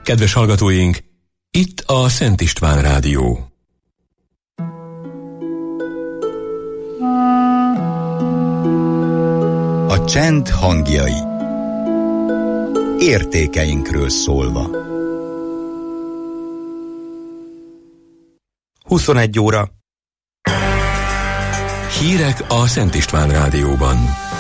Kedves hallgatóink, itt a Szent István Rádió. A csend hangjai. Értékeinkről szólva. 21 óra. Hírek a Szent István Rádióban.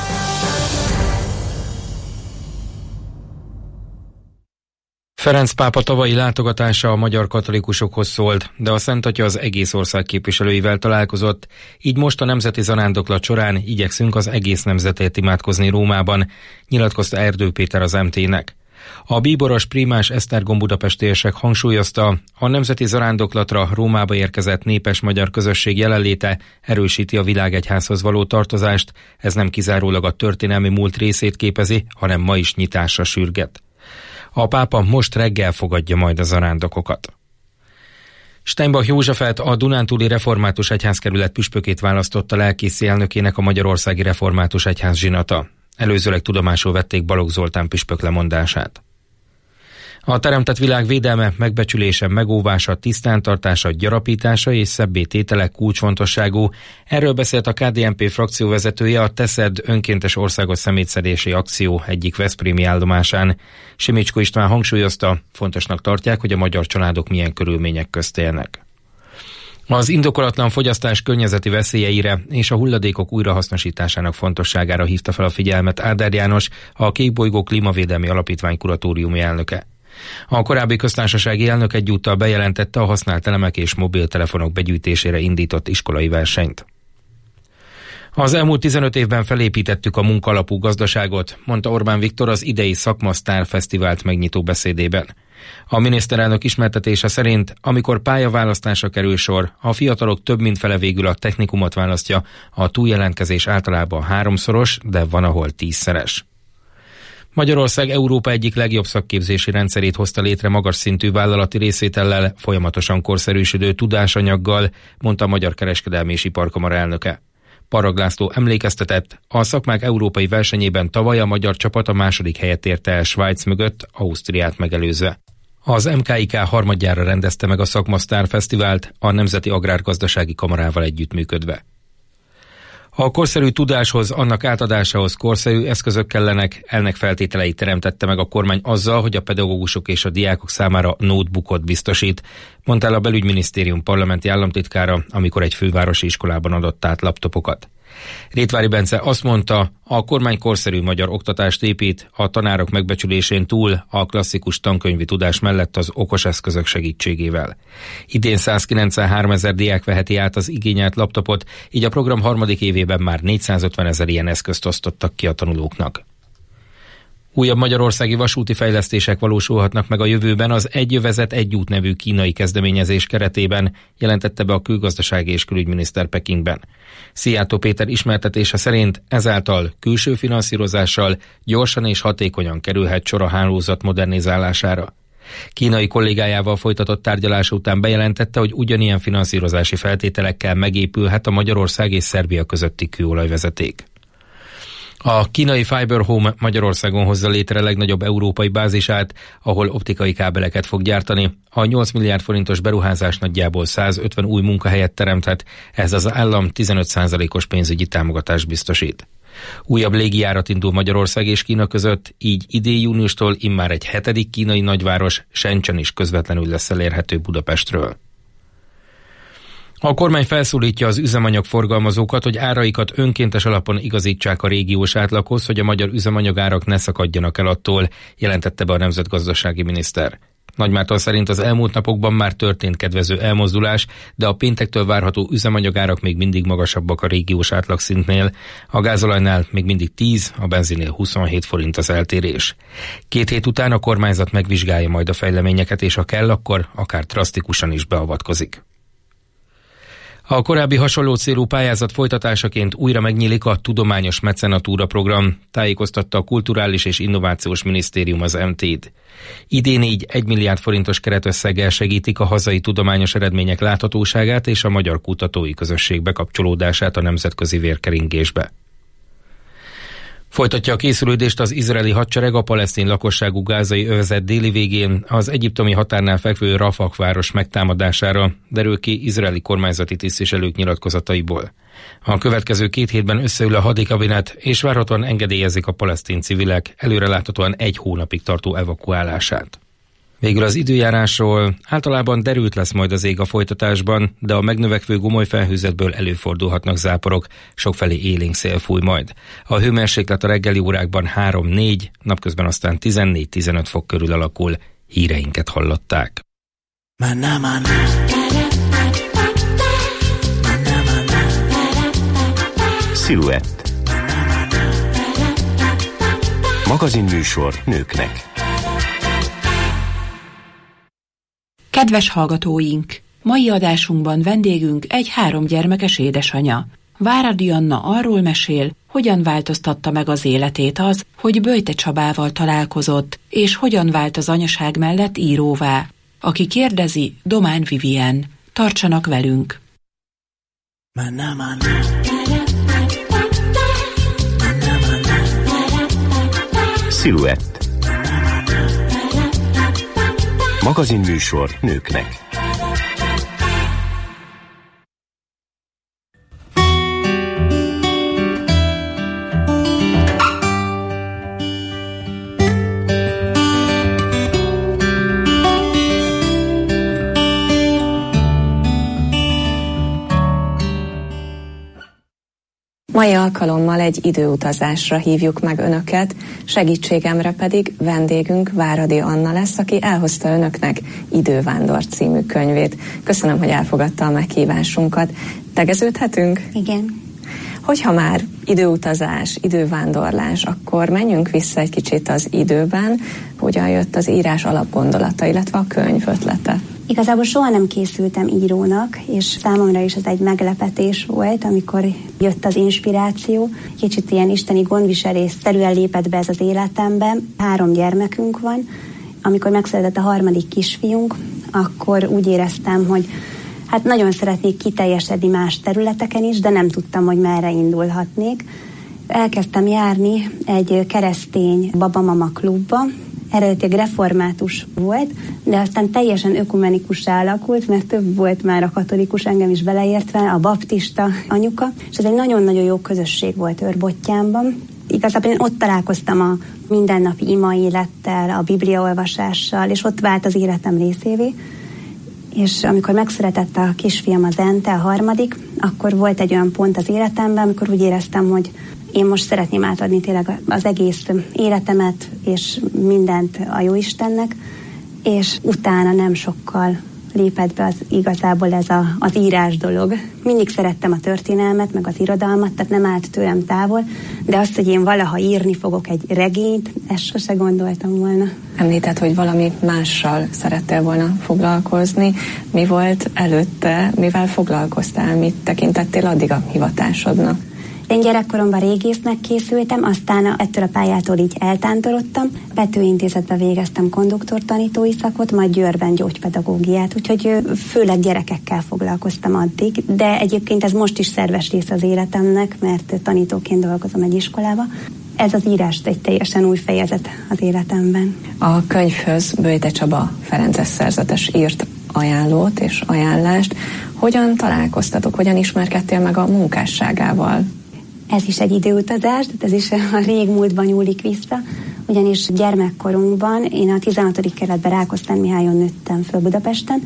Ferenc pápa tavalyi látogatása a magyar katolikusokhoz szólt, de a Szent Atya az egész ország képviselőivel találkozott, így most a nemzeti zarándoklat során igyekszünk az egész nemzetért imádkozni Rómában, nyilatkozta Erdő Péter az MT-nek. A bíboros primás Esztergom budapesti érsek hangsúlyozta, a nemzeti zarándoklatra Rómába érkezett népes magyar közösség jelenléte erősíti a világegyházhoz való tartozást, ez nem kizárólag a történelmi múlt részét képezi, hanem ma is nyitásra sürget. A pápa most reggel fogadja majd a zarándokokat. Steinbach Józsefet, a Dunántúli Református Egyházkerület püspökét választotta lelkészi elnökének a Magyarországi Református Egyház zsinata. Előzőleg tudomásul vették Balogh Zoltán püspök lemondását. A teremtett világ védelme, megbecsülése, megóvása, tisztántartása, gyarapítása és szebbé tétele kulcsfontosságú. Erről beszélt a KDNP frakcióvezetője a Teszed önkéntes országos szemétszedési akció egyik veszprémi állomásán. Simicskó István hangsúlyozta, fontosnak tartják, hogy a magyar családok milyen körülmények közt élnek. Az indokolatlan fogyasztás környezeti veszélyeire és a hulladékok újrahasznosításának fontosságára hívta fel a figyelmet Áder János, a Kékbolygó Klímavédelmi Alapítvány kuratóriumi elnöke. A korábbi köztársasági elnök egyúttal bejelentette a használt elemek és mobiltelefonok begyűjtésére indított iskolai versenyt. Az elmúlt 15 évben felépítettük a munkalapú gazdaságot, mondta Orbán Viktor az idei Szakma Sztár Fesztivált megnyitó beszédében. A miniszterelnök ismertetése szerint, amikor pályaválasztásra kerül sor, a fiatalok több mint fele végül a technikumot választja, a túljelentkezés általában 3-szoros, de van ahol 10-szeres. Magyarország Európa egyik legjobb szakképzési rendszerét hozta létre magas szintű vállalati részvétellel, folyamatosan korszerűsödő tudásanyaggal, mondta a Magyar Kereskedelmi és Iparkamara elnöke. Parag László emlékeztetett, a szakmák európai versenyében tavaly a magyar csapat a második helyet érte el Svájc mögött, Ausztriát megelőzve. Az MKIK harmadjára rendezte meg a Szakma Sztár Fesztivált a Nemzeti Agrárgazdasági Kamarával együttműködve. A korszerű tudáshoz, annak átadásához korszerű eszközök kellenek, ennek feltételeit teremtette meg a kormány azzal, hogy a pedagógusok és a diákok számára notebookot biztosít, mondta el a Belügyminisztérium parlamenti államtitkára, amikor egy fővárosi iskolában adott át laptopokat. Rétvári Bence azt mondta, a kormány korszerű magyar oktatást épít, a tanárok megbecsülésén túl a klasszikus tankönyvi tudás mellett az okos eszközök segítségével. Idén 193 000 diák veheti át az igényelt laptopot, így a program harmadik évében már 450 000 ilyen eszközt osztottak ki a tanulóknak. Újabb magyarországi vasúti fejlesztések valósulhatnak meg a jövőben az Egy övezet, egy út nevű kínai kezdeményezés keretében, jelentette be a külgazdasági és külügyminiszter Pekingben. Szijjártó Péter ismertetése szerint ezáltal külső finanszírozással gyorsan és hatékonyan kerülhet sor a hálózat modernizálására. Kínai kollégájával folytatott tárgyalása után bejelentette, hogy ugyanilyen finanszírozási feltételekkel megépülhet a Magyarország és Szerbia közötti kőolajvezeték. A kínai Fiber Home Magyarországon hozza létre legnagyobb európai bázisát, ahol optikai kábeleket fog gyártani. A 8 milliárd forintos beruházás nagyjából 150 új munkahelyet teremthet, ez az állam 15%-os pénzügyi támogatást biztosít. Újabb légijárat indul Magyarország és Kína között, így idén júniustól immár egy 7. kínai nagyváros, Shenzhen is közvetlenül lesz elérhető Budapestről. A kormány felszólítja az üzemanyagforgalmazókat, hogy áraikat önkéntes alapon igazítsák a régiós átlaghoz, hogy a magyar üzemanyagárak ne szakadjanak el attól, jelentette be a nemzetgazdasági miniszter. Nagymárton szerint az elmúlt napokban már történt kedvező elmozdulás, de a péntektől várható üzemanyagárak még mindig magasabbak a régiós átlagszintnél. A gázolajnál még mindig 10, a benzinnél 27 forint az eltérés. 2 hét után a kormányzat megvizsgálja majd a fejleményeket, és ha kell, akkor akár drasztikusan is beavatkozik. A korábbi hasonló célú pályázat folytatásaként újra megnyílik a Tudományos Mecenatúra program, tájékoztatta a Kulturális és Innovációs Minisztérium az MT-t. Idén így 1 milliárd forintos keretösszeggel segítik a hazai tudományos eredmények láthatóságát és a magyar kutatói közösség bekapcsolódását a nemzetközi vérkeringésbe. Folytatja a készülődést az izraeli hadsereg a palesztin lakosságú gázai övezet déli végén az egyiptomi határnál fekvő Rafah város megtámadására, derül ki izraeli kormányzati tisztviselők nyilatkozataiból. A következő 2 hétben összeül a hadikabinet, és várhatóan engedélyezik a palesztin civilek előreláthatóan 1 hónapig tartó evakuálását. Végül az időjárásról: általában derült lesz majd az ég a folytatásban, de a megnövekvő gomoly felhőzetből előfordulhatnak záporok, sokfelé élénk szél fúj majd. A hőmérséklet a reggeli órákban 3-4, napközben aztán 14-15 fok körül alakul. Híreinket hallották. Sziluett. Magazinműsor nőknek. Kedves hallgatóink! Mai adásunkban vendégünk egy 3 gyermekes édesanya. Váradi Anna arról mesél, hogyan változtatta meg az életét az, hogy Böjte Csabával találkozott, és hogyan vált az anyaság mellett íróvá. Aki kérdezi, Domán Vivien. Tartsanak velünk! Sziluett. Magazinműsor nőknek. Mai alkalommal egy időutazásra hívjuk meg Önöket, segítségemre pedig vendégünk Váradi Anna lesz, aki elhozta Önöknek Idővándor című könyvét. Köszönöm, hogy elfogadta a meghívásunkat. Tegeződhetünk? Igen. Hogyha már időutazás, idővándorlás, akkor menjünk vissza egy kicsit az időben, hogyan jött az írás alapgondolata, illetve a könyv ötlete. Igazából soha nem készültem írónak, és számomra is ez egy meglepetés volt, amikor jött az inspiráció. Kicsit ilyen isteni gondviselésszerűen lépett be ez az életembe. 3 gyermekünk van. Amikor megszületett a 3. kisfiunk, akkor úgy éreztem, hogy hát nagyon szeretnék kiteljesedni más területeken is, de nem tudtam, hogy merre indulhatnék. Elkezdtem járni egy keresztény babamama klubba, eredetileg református volt, de aztán teljesen ökumenikussá alakult, mert több volt már a katolikus, engem is beleértve, a baptista anyuka, és ez egy nagyon-nagyon jó közösség volt Őrbottyánban. Igazából én ott találkoztam a mindennapi ima élettel, a bibliaolvasással, és ott vált az életem részévé. És amikor megszületett a kisfiam, az Ente, a 3., akkor volt egy olyan pont az életemben, amikor úgy éreztem, hogy én most szeretném átadni tényleg az egész életemet és mindent a Jóistennek, és utána nem sokkal lépett be igazából ez az írás dolog. Mindig szerettem a történelmet, meg az irodalmat, tehát nem állt tőlem távol, de azt, hogy én valaha írni fogok egy regényt, ezt sose gondoltam volna. Említett, hogy valami mással szerettél volna foglalkozni. Mi volt előtte, mivel foglalkoztál, mit tekintettél addig a hivatásodnak? Én gyerekkoromban régésznek készültem, aztán ettől a pályától így eltántorodtam. Vetőintézetbe végeztem konduktortanítói szakot, majd Győrben gyógypedagógiát, úgyhogy főleg gyerekekkel foglalkoztam addig, de egyébként ez most is szerves része az életemnek, mert tanítóként dolgozom egy iskolába. Ez az írás egy teljesen új fejezet az életemben. A könyvhöz Böjte Csaba ferences szerzetes írt ajánlót és ajánlást. Hogyan találkoztatok, hogyan ismerkedtél meg a munkásságával? Ez is egy időutazás, ez is a régmúltban nyúlik vissza, ugyanis gyermekkorunkban én a 16. kerületben Rákosztán Mihályon nőttem föl Budapesten,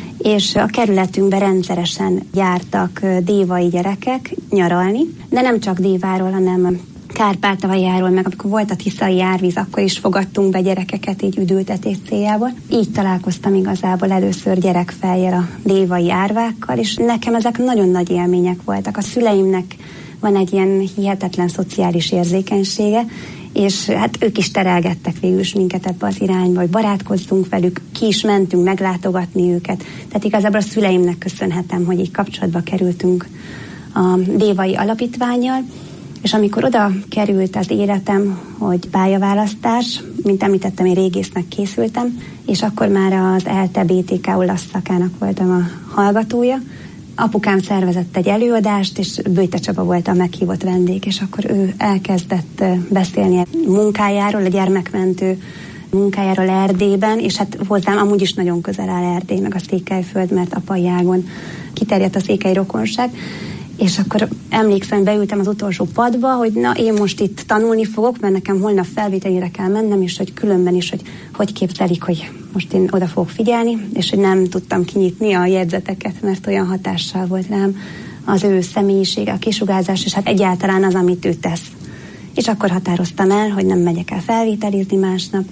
és a kerületünkben rendszeresen jártak dévai gyerekek nyaralni, de nem csak Déváról, hanem Kárpátaljáról, meg amikor volt a tiszai árvíz, akkor is fogadtunk be gyerekeket így üdültetés céljából. Így találkoztam igazából először gyerekfejjel a dévai árvákkal, és nekem ezek nagyon nagy élmények voltak. A szüleimnek van egy ilyen hihetetlen szociális érzékenysége, és hát ők is terelgettek végül is minket ebbe az irányba, hogy barátkozzunk velük, ki is mentünk meglátogatni őket. Tehát igazából a szüleimnek köszönhetem, hogy így kapcsolatba kerültünk a dévai alapítvánnyal, és amikor oda került az életem, hogy pályaválasztás, mint említettem, én régésznek készültem, és akkor már az ELTE BTK olasz szakának voltam a hallgatója, apukám szervezett egy előadást, és Böjte Csaba volt a meghívott vendég, és akkor ő elkezdett beszélni a munkájáról, a gyermekmentő munkájáról Erdélyben, és hát hozzám amúgy is nagyon közel áll Erdély, meg a Székelyföld, mert apai ágon kiterjedt a székely rokonság, és akkor emlékszem, beültem az utolsó padba, hogy na, én most itt tanulni fogok, mert nekem holnap felvételire kell mennem, és hogy különben is, hogy képzelik, hogy most én oda fogok figyelni, és hogy nem tudtam kinyitni a jegyzeteket, mert olyan hatással volt rám az ő személyisége, a kisugárzás, és hát egyáltalán az, amit ő tesz. És akkor határoztam el, hogy nem megyek el felvételizni másnap,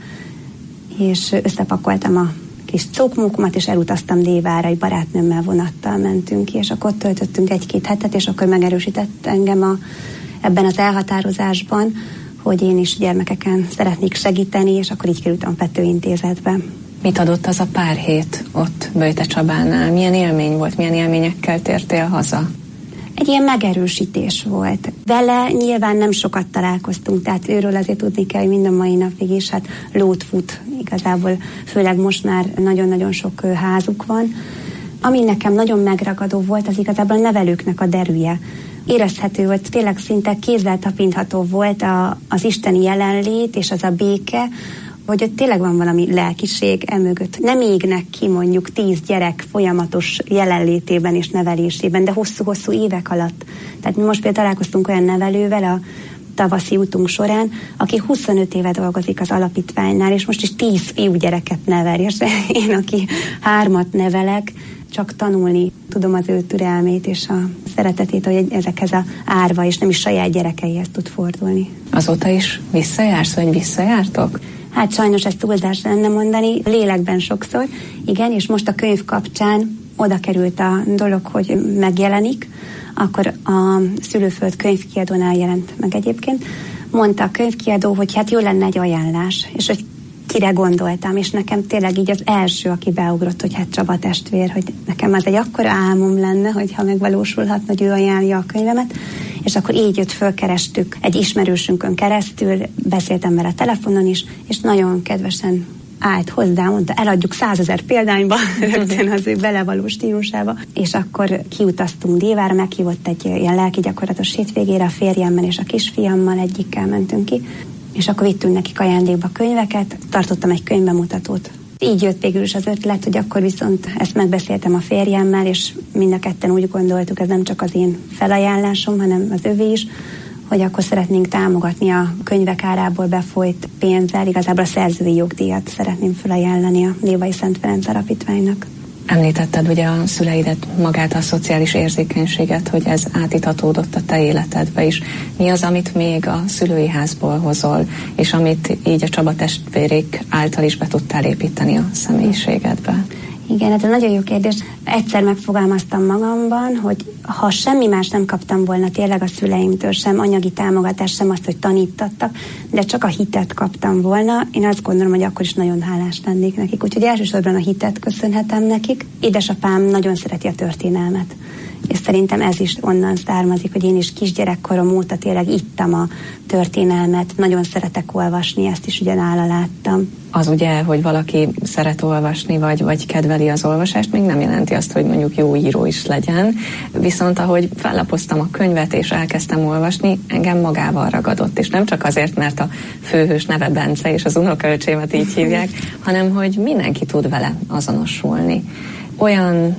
és összepakoltam a kis cókmókomat, és elutaztam Dévára, egy barátnőmmel vonattal mentünk ki, és akkor ott töltöttünk 1-2 hetet, és akkor megerősített engem ebben az elhatározásban, hogy én is gyermekeken szeretnék segíteni, és akkor így kerültem a Pető Intézetbe. Mit adott az a pár hét ott Böjte Csabánál? Milyen élmény volt? Milyen élményekkel tértél haza? Egy ilyen megerősítés volt. Vele nyilván nem sokat találkoztunk, tehát őről azért tudni kell, hogy mind a mai napig is, hát lót fut igazából, főleg most már nagyon-nagyon sok házuk van. Ami nekem nagyon megragadó volt, az igazából a nevelőknek a derűje. Érezhető volt, tényleg szinte kézzel tapintható volt az isteni jelenlét és az a béke, hogy ott tényleg van valami lelkiség emögött. Nem égnek ki mondjuk 10 gyerek folyamatos jelenlétében és nevelésében, de hosszú-hosszú évek alatt. Tehát mi most például találkoztunk olyan nevelővel a tavaszi útunk során, aki 25 éve dolgozik az alapítványnál, és most is 10 fiúgyereket nevel, és én, aki 3 nevelek, csak tanulni tudom az ő türelmét és a szeretetét, hogy ezekhez az árva, és nem is saját gyerekeihez tud fordulni. Azóta is visszajársz, vagy visszajártok? Hát sajnos ezt túlzás lenne mondani, lélekben sokszor, igen, és most a könyv kapcsán oda került a dolog, hogy megjelenik, akkor a Szülőföld könyvkiadónál jelent meg egyébként. Mondta a könyvkiadó, hogy hát jó lenne egy ajánlás, és hogy kire gondoltam, és nekem tényleg így az első, aki beugrott, hogy hát Csaba testvér, hogy nekem az egy akkora álmom lenne, hogyha megvalósulhatna, hogy ő ajánlja a könyvemet, és akkor így jött, fölkerestük egy ismerősünkön keresztül, beszéltem vele telefonon is, és nagyon kedvesen állt hozzá, mondta, eladjuk 100 000 példányba, rögtön az ő belevaló stílusába, és akkor kiutaztunk Dévára, meghívott egy ilyen lelki gyakorlatos hétvégére a férjemmel és a kisfiammal, egyikkel mentünk ki, és akkor vittünk nekik ajándékba könyveket, tartottam egy könyvbemutatót. Így jött végül is az ötlet, hogy akkor viszont ezt megbeszéltem a férjemmel, és mind a ketten úgy gondoltuk, ez nem csak az én felajánlásom, hanem az övé is, hogy akkor szeretnénk támogatni a könyvek árából befolyt pénzzel, igazából a szerzői jogdíjat szeretném felajánlani a Dévai Szent Ferenc Alapítványnak. Említetted ugye a szüleidet, magát a szociális érzékenységet, hogy ez átitatódott a te életedbe is. Mi az, amit még a szülői házból hozol, és amit így a Csaba testvérék által is be tudtál építeni a személyiségedbe? Igen, ez egy nagyon jó kérdés. Egyszer megfogalmaztam magamban, hogy ha semmi más nem kaptam volna tényleg a szüleimtől, sem anyagi támogatást, sem azt, hogy tanítattak, de csak a hitet kaptam volna, én azt gondolom, hogy akkor is nagyon hálás lennék nekik. Úgyhogy elsősorban a hitet köszönhetem nekik. Édesapám nagyon szereti a történelmet, és szerintem ez is onnan származik, hogy én is kisgyerekkorom óta tényleg ittam a történelmet, nagyon szeretek olvasni, ezt is ugyanála láttam. Az ugye, hogy valaki szeret olvasni, vagy kedveli az olvasást, még nem jelenti azt, hogy mondjuk jó író is legyen. Viszont ahogy fellapoztam a könyvet és elkezdtem olvasni, engem magával ragadott. És nem csak azért, mert a főhős neve Bence, és az unokaöcsémet így hívják, hanem hogy mindenki tud vele azonosulni. Olyan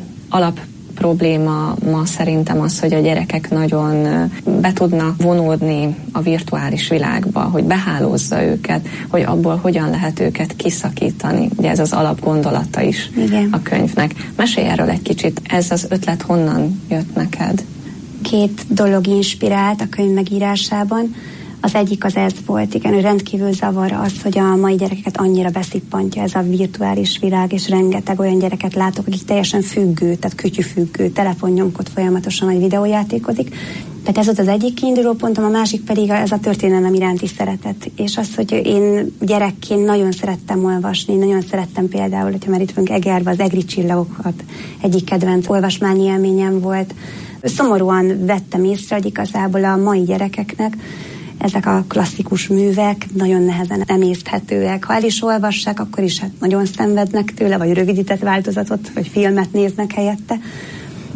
probléma ma szerintem az, hogy a gyerekek nagyon be tudnak vonódni a virtuális világba, hogy behálózza őket, hogy abból hogyan lehet őket kiszakítani. Ugye ez az alapgondolata is. Igen. A könyvnek. Mesélj erről egy kicsit, ez az ötlet honnan jött neked? 2 dolog inspirált a könyv megírásában. Az egyik az ez volt, igen, hogy rendkívül zavar az, hogy a mai gyerekeket annyira beszippantja ez a virtuális világ, és rengeteg olyan gyereket látok, akik teljesen függő, tehát kütyüfüggő, telefonnyomkod folyamatosan, vagy videójátékozik. Tehát ez volt az egyik kiinduló pontom, a másik pedig ez a történelem iránti szeretet. És az, hogy én gyerekként nagyon szerettem olvasni, nagyon szerettem például, hogyha már itt vagyunk Egerbe, az Egri csillagokat, egyik kedvenc olvasmányi élményem volt. Szomorúan vettem észre, hogy igazából a mai gyerekeknek ezek a klasszikus művek nagyon nehezen emészthetőek. Ha el is olvassák, akkor is hát nagyon szenvednek tőle, vagy rövidített változatot, vagy filmet néznek helyette.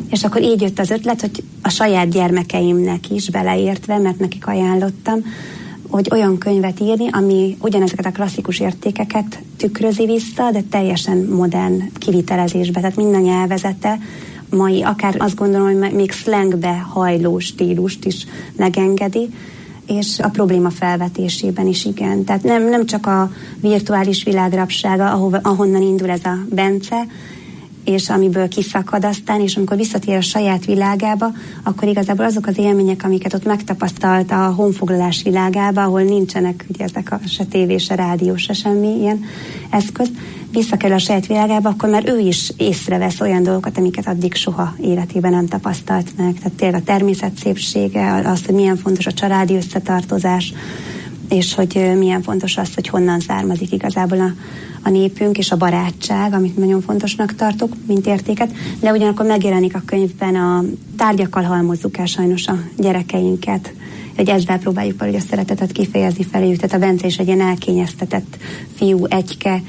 És akkor így jött az ötlet, hogy a saját gyermekeimnek is beleértve, mert nekik ajánlottam, hogy olyan könyvet írni, ami ugyanezeket a klasszikus értékeket tükrözi vissza, de teljesen modern kivitelezésbe, tehát minden nyelvezete mai, akár azt gondolom, hogy még slangbe hajló stílust is megengedi, és a probléma felvetésében is igen. Tehát nem csak a virtuális világ rabsága, ahonnan indul ez a Bence, és amiből kiszakad aztán, és amikor visszatér a saját világába, akkor igazából azok az élmények, amiket ott megtapasztalt a honfoglalás világába, ahol nincsenek ugye ezek se tévé, se rádió, se semmi ilyen eszköz, visszakerül a saját világába, akkor már ő is észrevesz olyan dolgokat, amiket addig soha életében nem tapasztalt meg. Tehát tényleg a természet szépsége, az, hogy milyen fontos a családi összetartozás, és hogy milyen fontos az, hogy honnan származik igazából a népünk, és a barátság, amit nagyon fontosnak tartok, mint értéket, de ugyanakkor megjelenik a könyvben a tárgyakkal halmozzuk el sajnos a gyerekeinket, hogy ezzel próbáljuk valahogy a szeretetet kifejezni feléjük. Tehát a Bence is egy ilyen elkényeztetett fiú, egyke,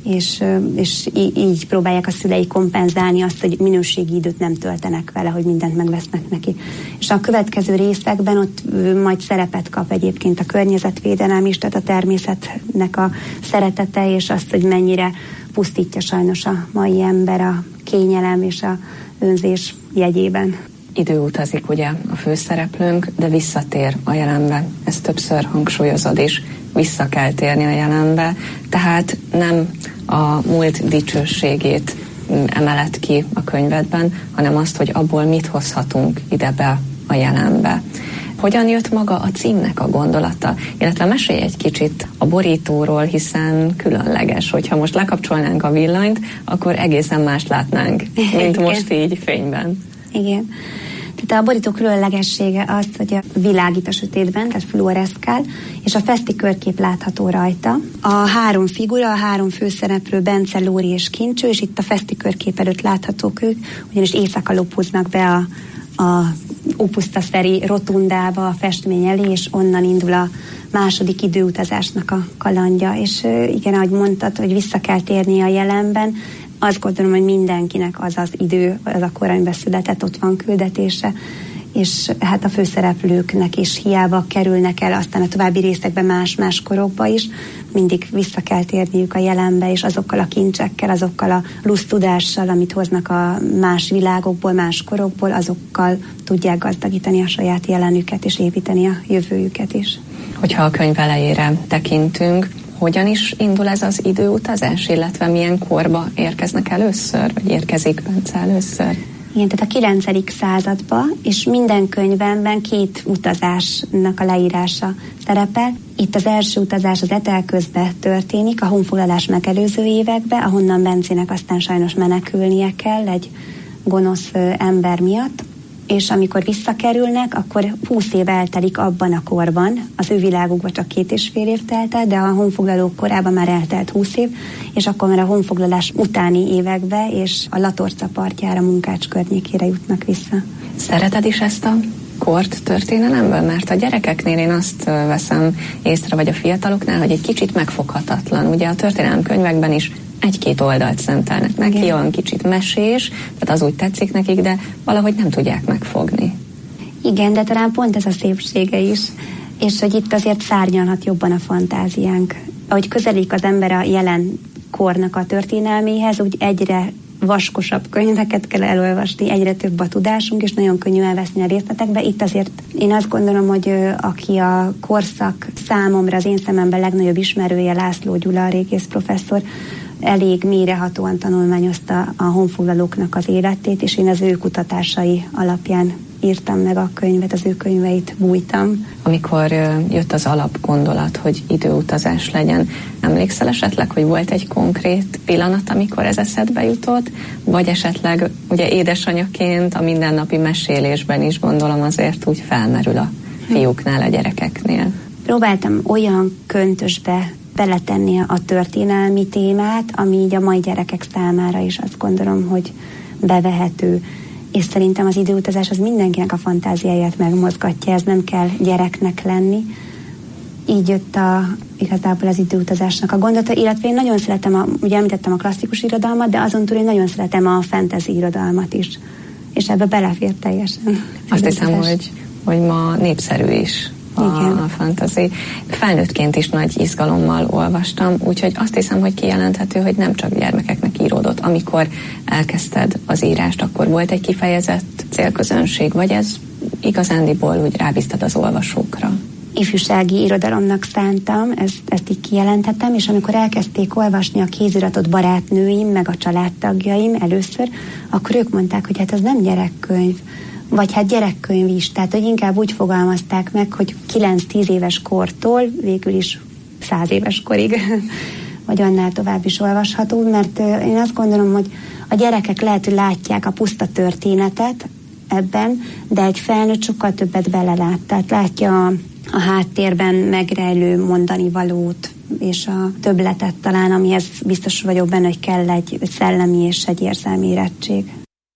és így próbálják a szülei kompenzálni azt, hogy minőségi időt nem töltenek vele, hogy mindent megvesznek neki. És a következő részekben ott majd szerepet kap egyébként a környezetvédelem is, tehát a természetnek a szeretete, és azt, hogy mennyire pusztítja sajnos a mai ember a kényelem és a önzés jegyében. Időutazik ugye a főszereplőnk, de visszatér a jelenbe. Ezt többször hangsúlyozod is. Vissza kell térni a jelenbe, tehát nem a múlt dicsőségét emeled ki a könyvedben, hanem azt, hogy abból mit hozhatunk ide be a jelenbe. Hogyan jött maga a címnek a gondolata? Illetve mesélj egy kicsit a borítóról, hiszen különleges, hogyha most lekapcsolnánk a villanyt, akkor egészen mást látnánk, mint most így fényben. Igen. Tehát a borító különlegessége az, hogy a világít a sötétben, tehát fluoreszkál, és a feszti körkép látható rajta. A három figura, a három főszereplő, Bence, Lóri és Kincső, és itt a feszti körkép előtt láthatók ők, ugyanis éjszaka lopóznak be a Opusztaszeri rotundába, a festmény elé, és onnan indul a második időutazásnak a kalandja. És igen, ahogy mondtad, hogy vissza kell térni a jelenben, azt gondolom, hogy mindenkinek az az idő, az a kor, amiben született, ott van küldetése, és hát a főszereplőknek is hiába kerülnek el aztán a további részekben más korokba is, mindig vissza kell térniük a jelenbe, és azokkal a kincsekkel, azokkal a lusztudással, amit hoznak a más világokból, más korokból, azokkal tudják gazdagítani a saját jelenüket, és építeni a jövőjüket is. Hogyha a könyv elejére tekintünk, hogyan is indul ez az időutazás, illetve milyen korba érkeznek először, vagy érkezik Bence először? Igen, tehát a 9. században, és minden könyvemben 2 utazásnak a leírása szerepel. Itt az első utazás az Etelközbe történik, a honfoglalás megelőző évekbe, ahonnan Bencének aztán sajnos menekülnie kell egy gonosz ember miatt, és amikor visszakerülnek, akkor 20 év eltelik abban a korban, az ő világukban csak 2,5 év telt el, de a honfoglalók korában már eltelt 20 év, és akkor már a honfoglalás utáni évekbe, és a Latorca partjára, Munkács környékére jutnak vissza. Szereted is ezt a kort történelemből? Mert a gyerekeknél én azt veszem észre, vagy a fiataloknál, hogy egy kicsit megfoghatatlan. Ugye a történelemkönyvekben is 1-2 oldalt szentelnek neki, olyan kicsit mesés, tehát az úgy tetszik nekik, de valahogy nem tudják megfogni. Igen, de talán pont ez a szépsége is, és hogy itt azért szárnyalhat jobban a fantáziánk. Ahogy közelik az ember a jelen kornak a történelméhez, úgy egyre vaskosabb könyveket kell elolvasni, egyre több a tudásunk, és nagyon könnyű elveszni a részletekbe. Itt azért én azt gondolom, hogy aki a korszak számomra az én szememben legnagyobb ismerője, László Gyula, a régész professzor, elég mélyrehatóan tanulmányozta a honfoglalóknak az életét, és én az ő kutatásai alapján írtam meg a könyvet, az ő könyveit bújtam. Amikor jött az alapgondolat, hogy időutazás legyen, emlékszel esetleg, hogy volt egy konkrét pillanat, amikor ez eszedbe jutott, vagy esetleg ugye édesanyaként a mindennapi mesélésben is gondolom azért úgy felmerül a fiúknál, a gyerekeknél. Próbáltam olyan köntösbe beletenni a történelmi témát, ami így a mai gyerekek számára is azt gondolom, hogy bevehető. És szerintem az időutazás az mindenkinek a fantáziáját megmozgatja, ez nem kell gyereknek lenni. Így jött igazából az időutazásnak a gondolata, illetve én nagyon szeretem, ugye említettem a klasszikus irodalmat, de azon túl én nagyon szeretem a fantasy irodalmat is. és ebbe belefér teljesen. Azt hiszem, hogy ma népszerű is a fantasy. Felnőttként is nagy izgalommal olvastam, úgyhogy azt hiszem, hogy kijelenthető, hogy nem csak gyermekeknek íródott. Amikor elkezdted az írást, akkor volt egy kifejezett célközönség, vagy ez igazándiból úgy rábíztad az olvasókra? Ifjúsági irodalomnak szántam, ezt így kijelentettem, és amikor elkezdték olvasni a kéziratot barátnőim, meg a családtagjaim először, akkor ők mondták, hogy hát ez nem gyerekkönyv, vagy hát gyerekkönyv is, tehát hogy inkább úgy fogalmazták meg, hogy 9-10 éves kortól végül is 100 éves korig, vagy annál tovább is olvasható, mert én azt gondolom, hogy a gyerekek lehet, hogy látják a puszta történetet ebben, de egy felnőtt sokkal többet belelát, tehát látja a háttérben megrejlő mondani valót, és a többletet talán, amihez biztos vagyok benne, hogy kell egy szellemi és egy érzelmi érettség.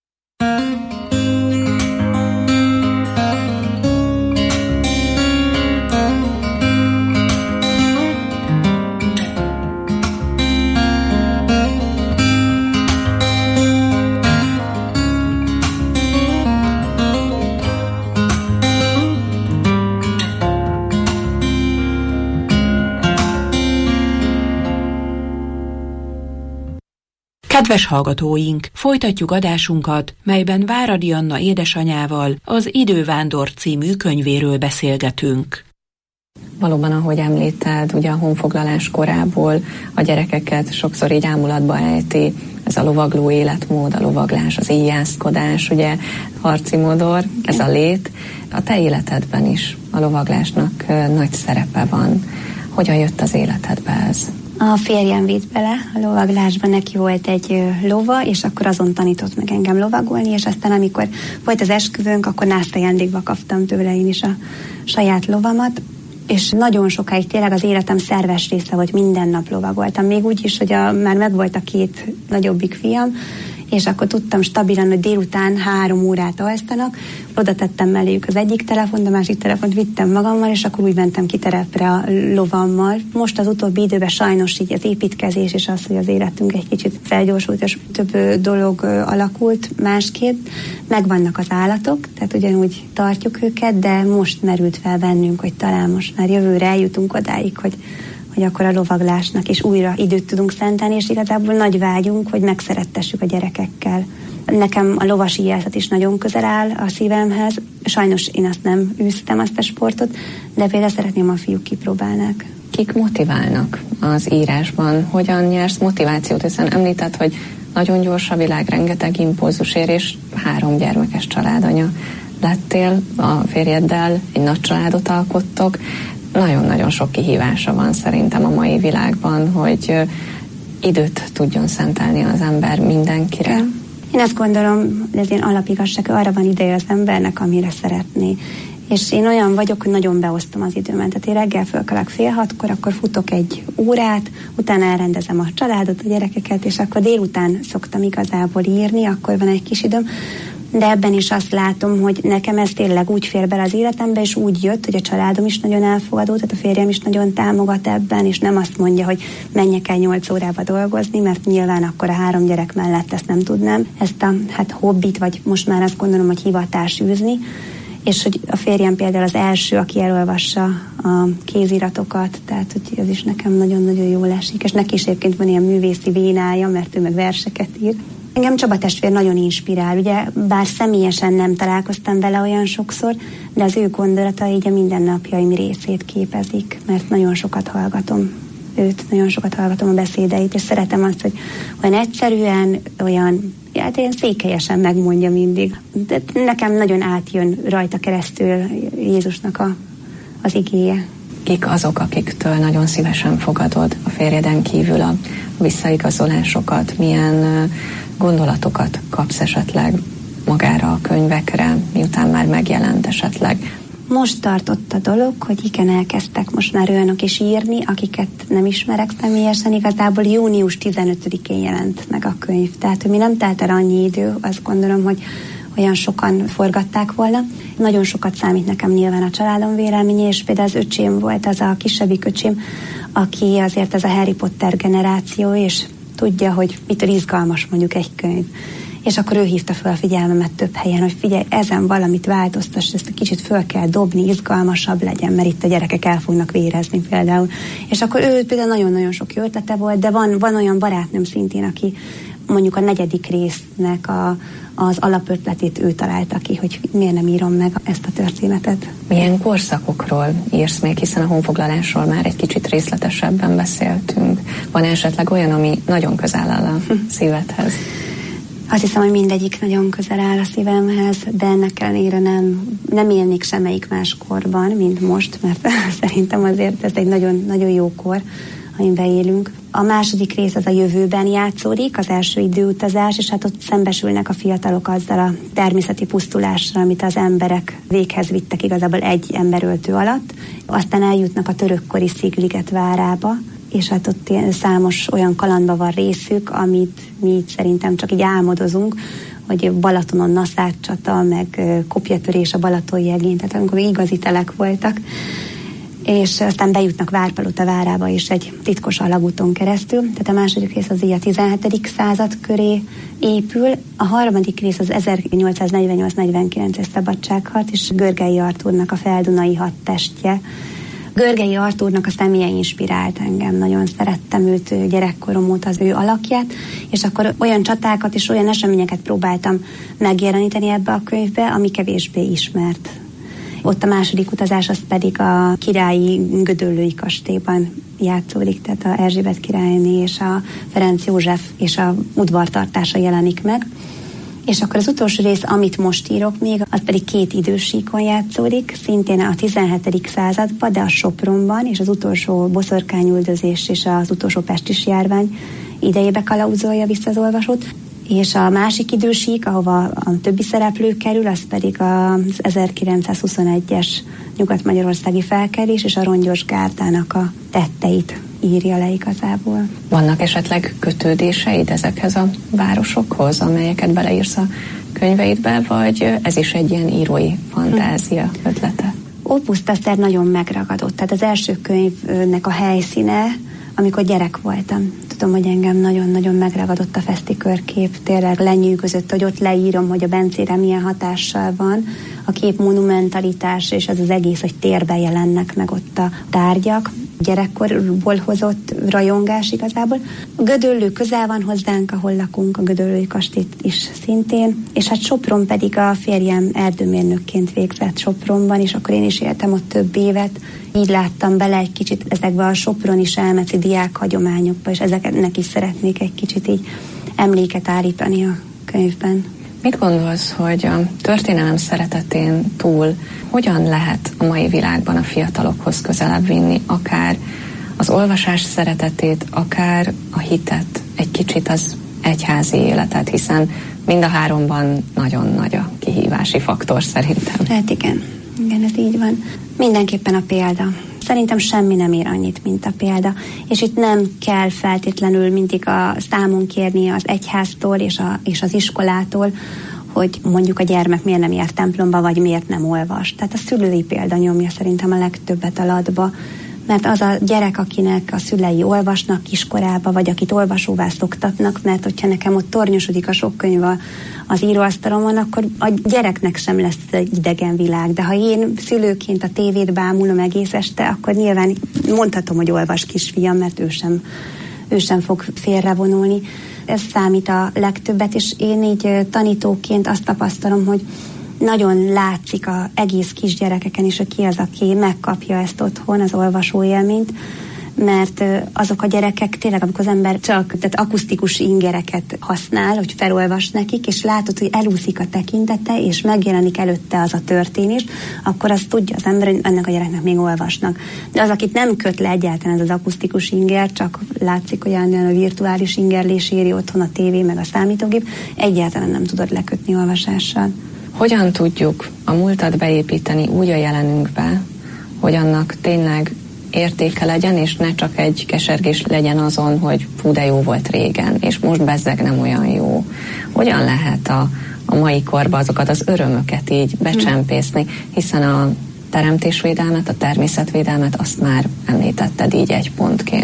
Kedves hallgatóink, folytatjuk adásunkat, melyben Váradi Anna édesanyával az Idővándor című könyvéről beszélgetünk. Valóban, ahogy említed, ugye a honfoglalás korából a gyerekeket sokszor így ámulatba ejti ez a lovagló életmód, a lovaglás, az íjászkodás, ugye harci modor, ez a lét. A te életedben is a lovaglásnak nagy szerepe van. Hogyan jött az életedbe ez? A férjem vitt bele a lovaglásban, neki volt egy lova, és akkor azon tanított meg engem lovagolni, és aztán amikor volt az esküvőnk, akkor násztajándékba kaptam tőle én is a saját lovamat, és nagyon sokáig tényleg az életem szerves része volt, minden nap lovagoltam. Még úgy is, hogy már megvolt a 2 nagyobbik fiam, és akkor tudtam stabilan, hogy délután 3 órát alsztanak, oda tettem melléjük az egyik telefont, a másik telefont vittem magammal, és akkor úgy mentem ki terepre a lovammal. Most az utóbbi időben sajnos így az építkezés, és az, hogy az életünk egy kicsit felgyorsult, és több dolog alakult másképp. Megvannak az állatok, tehát ugyanúgy tartjuk őket, de most merült fel bennünk, hogy talán most már jövőre eljutunk odáig, hogy akkor a lovaglásnak is újra időt tudunk szentelni, és igazából nagy vágyunk, hogy megszerettessük a gyerekekkel. Nekem a lovasíjászat is nagyon közel áll a szívemhez. Sajnos én azt nem űztem, azt a sportot, de például szeretném, a fiúk kipróbálnák. Kik motiválnak az írásban? Hogyan nyersz motivációt? Hiszen említed, hogy nagyon gyors a világ, rengeteg impulzus ér, és 3 gyermekes családanya lettél a férjeddel, egy nagy családot alkottok. Nagyon-nagyon sok kihívása van szerintem a mai világban, hogy időt tudjon szentelni az ember mindenkire. Én azt gondolom, hogy ez ilyen alapigazság, arra van ideje az embernek, amire szeretné. És én olyan vagyok, hogy nagyon beosztom az időmet. Tehát én reggel fölkelek 5:30, akkor futok 1 órát, utána elrendezem a családot, a gyerekeket, és akkor délután szoktam igazából írni, akkor van egy kis időm. De ebben is azt látom, hogy nekem ez tényleg úgy fér bele az életembe, és úgy jött, hogy a családom is nagyon elfogadó, tehát a férjem is nagyon támogat ebben, és nem azt mondja, hogy menjek el 8 órába dolgozni, mert nyilván akkor a 3 gyerek mellett ezt nem tudnám. Ezt a hobbit, vagy most már azt gondolom, hogy hivatás űzni, és hogy a férjem például az első, aki elolvassa a kéziratokat, tehát hogy ez is nekem nagyon-nagyon jól esik, és neki is egyébként van ilyen művészi vénája, mert ő meg verseket ír. Engem Csaba testvér nagyon inspirál, ugye, bár személyesen nem találkoztam vele olyan sokszor, de az ő gondolata így a mindennapjaim részét képezik, mert nagyon sokat hallgatom őt, nagyon sokat hallgatom a beszédeit, és szeretem azt, hogy olyan egyszerűen, olyan, hát ilyen székelyesen megmondja mindig. De nekem nagyon átjön rajta keresztül Jézusnak az igéje. Kik azok, akiktől nagyon szívesen fogadod a férjeden kívül a visszaigazolásokat, milyen gondolatokat kapsz esetleg magára a könyvekre, miután már megjelent esetleg? Most tartott a dolog, hogy igen, elkezdtek most már olyanok is írni, akiket nem ismerek személyesen. Igazából június 15-én jelent meg a könyv. Tehát, hogy mi nem telt el annyi idő, azt gondolom, hogy olyan sokan forgatták volna. Nagyon sokat számít nekem nyilván a családom véleménye, és például az öcsém volt, az a kisebbik öcsém, aki azért ez a Harry Potter generáció, és tudja, hogy mitől izgalmas mondjuk egy könyv. És akkor ő hívta fel a figyelmemet több helyen, hogy figyelj, ezen valamit változtass, ezt kicsit föl kell dobni, izgalmasabb legyen, mert itt a gyerekek el fognak vérezni például. És akkor ő például nagyon-nagyon sok jó ötlete volt, de van olyan barátnőm szintén, aki mondjuk a 4. résznek az alapötletét ő találta ki, hogy miért nem írom meg ezt a történetet. Milyen korszakokról írsz még, hiszen a honfoglalásról már egy kicsit részletesebben beszéltünk. Van esetleg olyan, ami nagyon közel áll a szívedhez? Azt hiszem, hogy mindegyik nagyon közel áll a szívemhez, de ennek ellenére nem élnék semmelyik más korban, mint most, mert szerintem azért ez egy nagyon, nagyon jó kor, amiben élünk. A második rész az a jövőben játszódik, az első időutazás, és hát ott szembesülnek a fiatalok azzal a természeti pusztulással, amit az emberek véghez vittek igazából egy emberöltő alatt. Aztán eljutnak a törökkori Szigliget várába, és hát ott számos olyan kalandba van részük, amit mi itt szerintem csak így álmodozunk, hogy Balatonon Naszár csata, meg kopjatörés a Balatonjegén, tehát amikor igazi telek voltak. És aztán bejutnak Várpalota várába is egy titkos alagúton keresztül. Tehát a második rész az így a 17. század köré épül. A harmadik rész az 1848-49-es szabadságharc, és Görgei Artúrnak a Feldunai hadtestje. Görgei Artúrnak a személye inspirált engem, nagyon szerettem őt gyerekkorom óta, az ő alakját, és akkor olyan csatákat és olyan eseményeket próbáltam megjeleníteni ebbe a könyvbe, ami kevésbé ismert. Ott a második utazás az pedig a királyi Gödöllői kastélyban játszódik, tehát a Erzsébet királyné és a Ferenc József és a udvartartása jelenik meg. És akkor az utolsó rész, amit most írok még, az pedig 2 idősíkon játszódik, szintén a 17. században, de a Sopronban, és az utolsó boszorkányüldözés és az utolsó pestis járvány idejébe kalauzolja vissza az olvasót. És a másik idősík, ahova a többi szereplő kerül, az pedig az 1921-es nyugat-magyarországi felkelés és a Rongyos gárdának a tetteit írja le igazából. Vannak esetleg kötődéseid ezekhez a városokhoz, amelyeket beleírsz a könyveidbe, vagy ez is egy ilyen írói fantázia ötlete? Opus Taster nagyon megragadott. Tehát az első könyvnek a helyszíne, amikor gyerek voltam. Tudom, hogy engem nagyon-nagyon megragadott a feszti körkép, tényleg lenyűgözött, hogy ott leírom, hogy a Bencére milyen hatással van. A kép monumentalitás, és ez az egész, hogy térben jelennek meg ott a tárgyak. Gyerekkorból hozott rajongás igazából. A Gödöllő közel van hozzánk, ahol lakunk, a Gödöllői kastélyt is szintén, és hát Sopron pedig a férjem erdőmérnökként végzett Sopronban, és akkor én is éltem ott több évet. Így láttam bele egy kicsit ezekbe a soproni selmeci diák hagyományokba, és ezeknek is szeretnék egy kicsit így emléket állítani a könyvben. Mit gondolsz, hogy a történelem szeretetén túl hogyan lehet a mai világban a fiatalokhoz közelebb vinni, akár az olvasás szeretetét, akár a hitet, egy kicsit az egyházi életet, hiszen mind a háromban nagyon nagy a kihívási faktor szerintem. Hát igen, ez így van. Mindenképpen a példa. Szerintem semmi nem ér annyit, mint a példa. És itt nem kell feltétlenül mindig a számon kérni az egyháztól és az iskolától, hogy mondjuk a gyermek miért nem jár templomba, vagy miért nem olvas. Tehát a szülői példa nyomja szerintem a legtöbbet a latba, mert az a gyerek, akinek a szülei olvasnak kiskorába, vagy akit olvasóvá szoktatnak, mert hogyha nekem ott tornyosodik a sok könyv az íróasztalomon, akkor a gyereknek sem lesz egy idegen világ. De ha én szülőként a tévét bámulom egész este, akkor nyilván mondhatom, hogy olvas kisfiam, mert ő sem fog félrevonulni. Ez számít a legtöbbet, és én így tanítóként azt tapasztalom, hogy nagyon látszik az egész kisgyerekeken is, hogy ki az, aki megkapja ezt otthon, az olvasó élményt, mert azok a gyerekek tényleg, amikor az ember csak akusztikus ingereket használ, hogy felolvas nekik, és látod, hogy elúszik a tekintete, és megjelenik előtte az a történés, akkor azt tudja az ember, hogy ennek a gyereknek még olvasnak. De az, akit nem köt le egyáltalán ez az akusztikus inger, csak látszik olyan a virtuális ingerlés éri otthon a tévé, meg a számítógép, egyáltalán nem tudod lekötni olvasással. Hogyan tudjuk a múltat beépíteni úgy a jelenünkbe, hogy annak tényleg értéke legyen, és ne csak egy kesergés legyen azon, hogy fú, de jó volt régen, és most bezzeg nem olyan jó. Hogyan lehet a mai korban azokat az örömöket így becsempészni, hiszen a teremtésvédelmet, a természetvédelmet azt már említetted így egy pontként.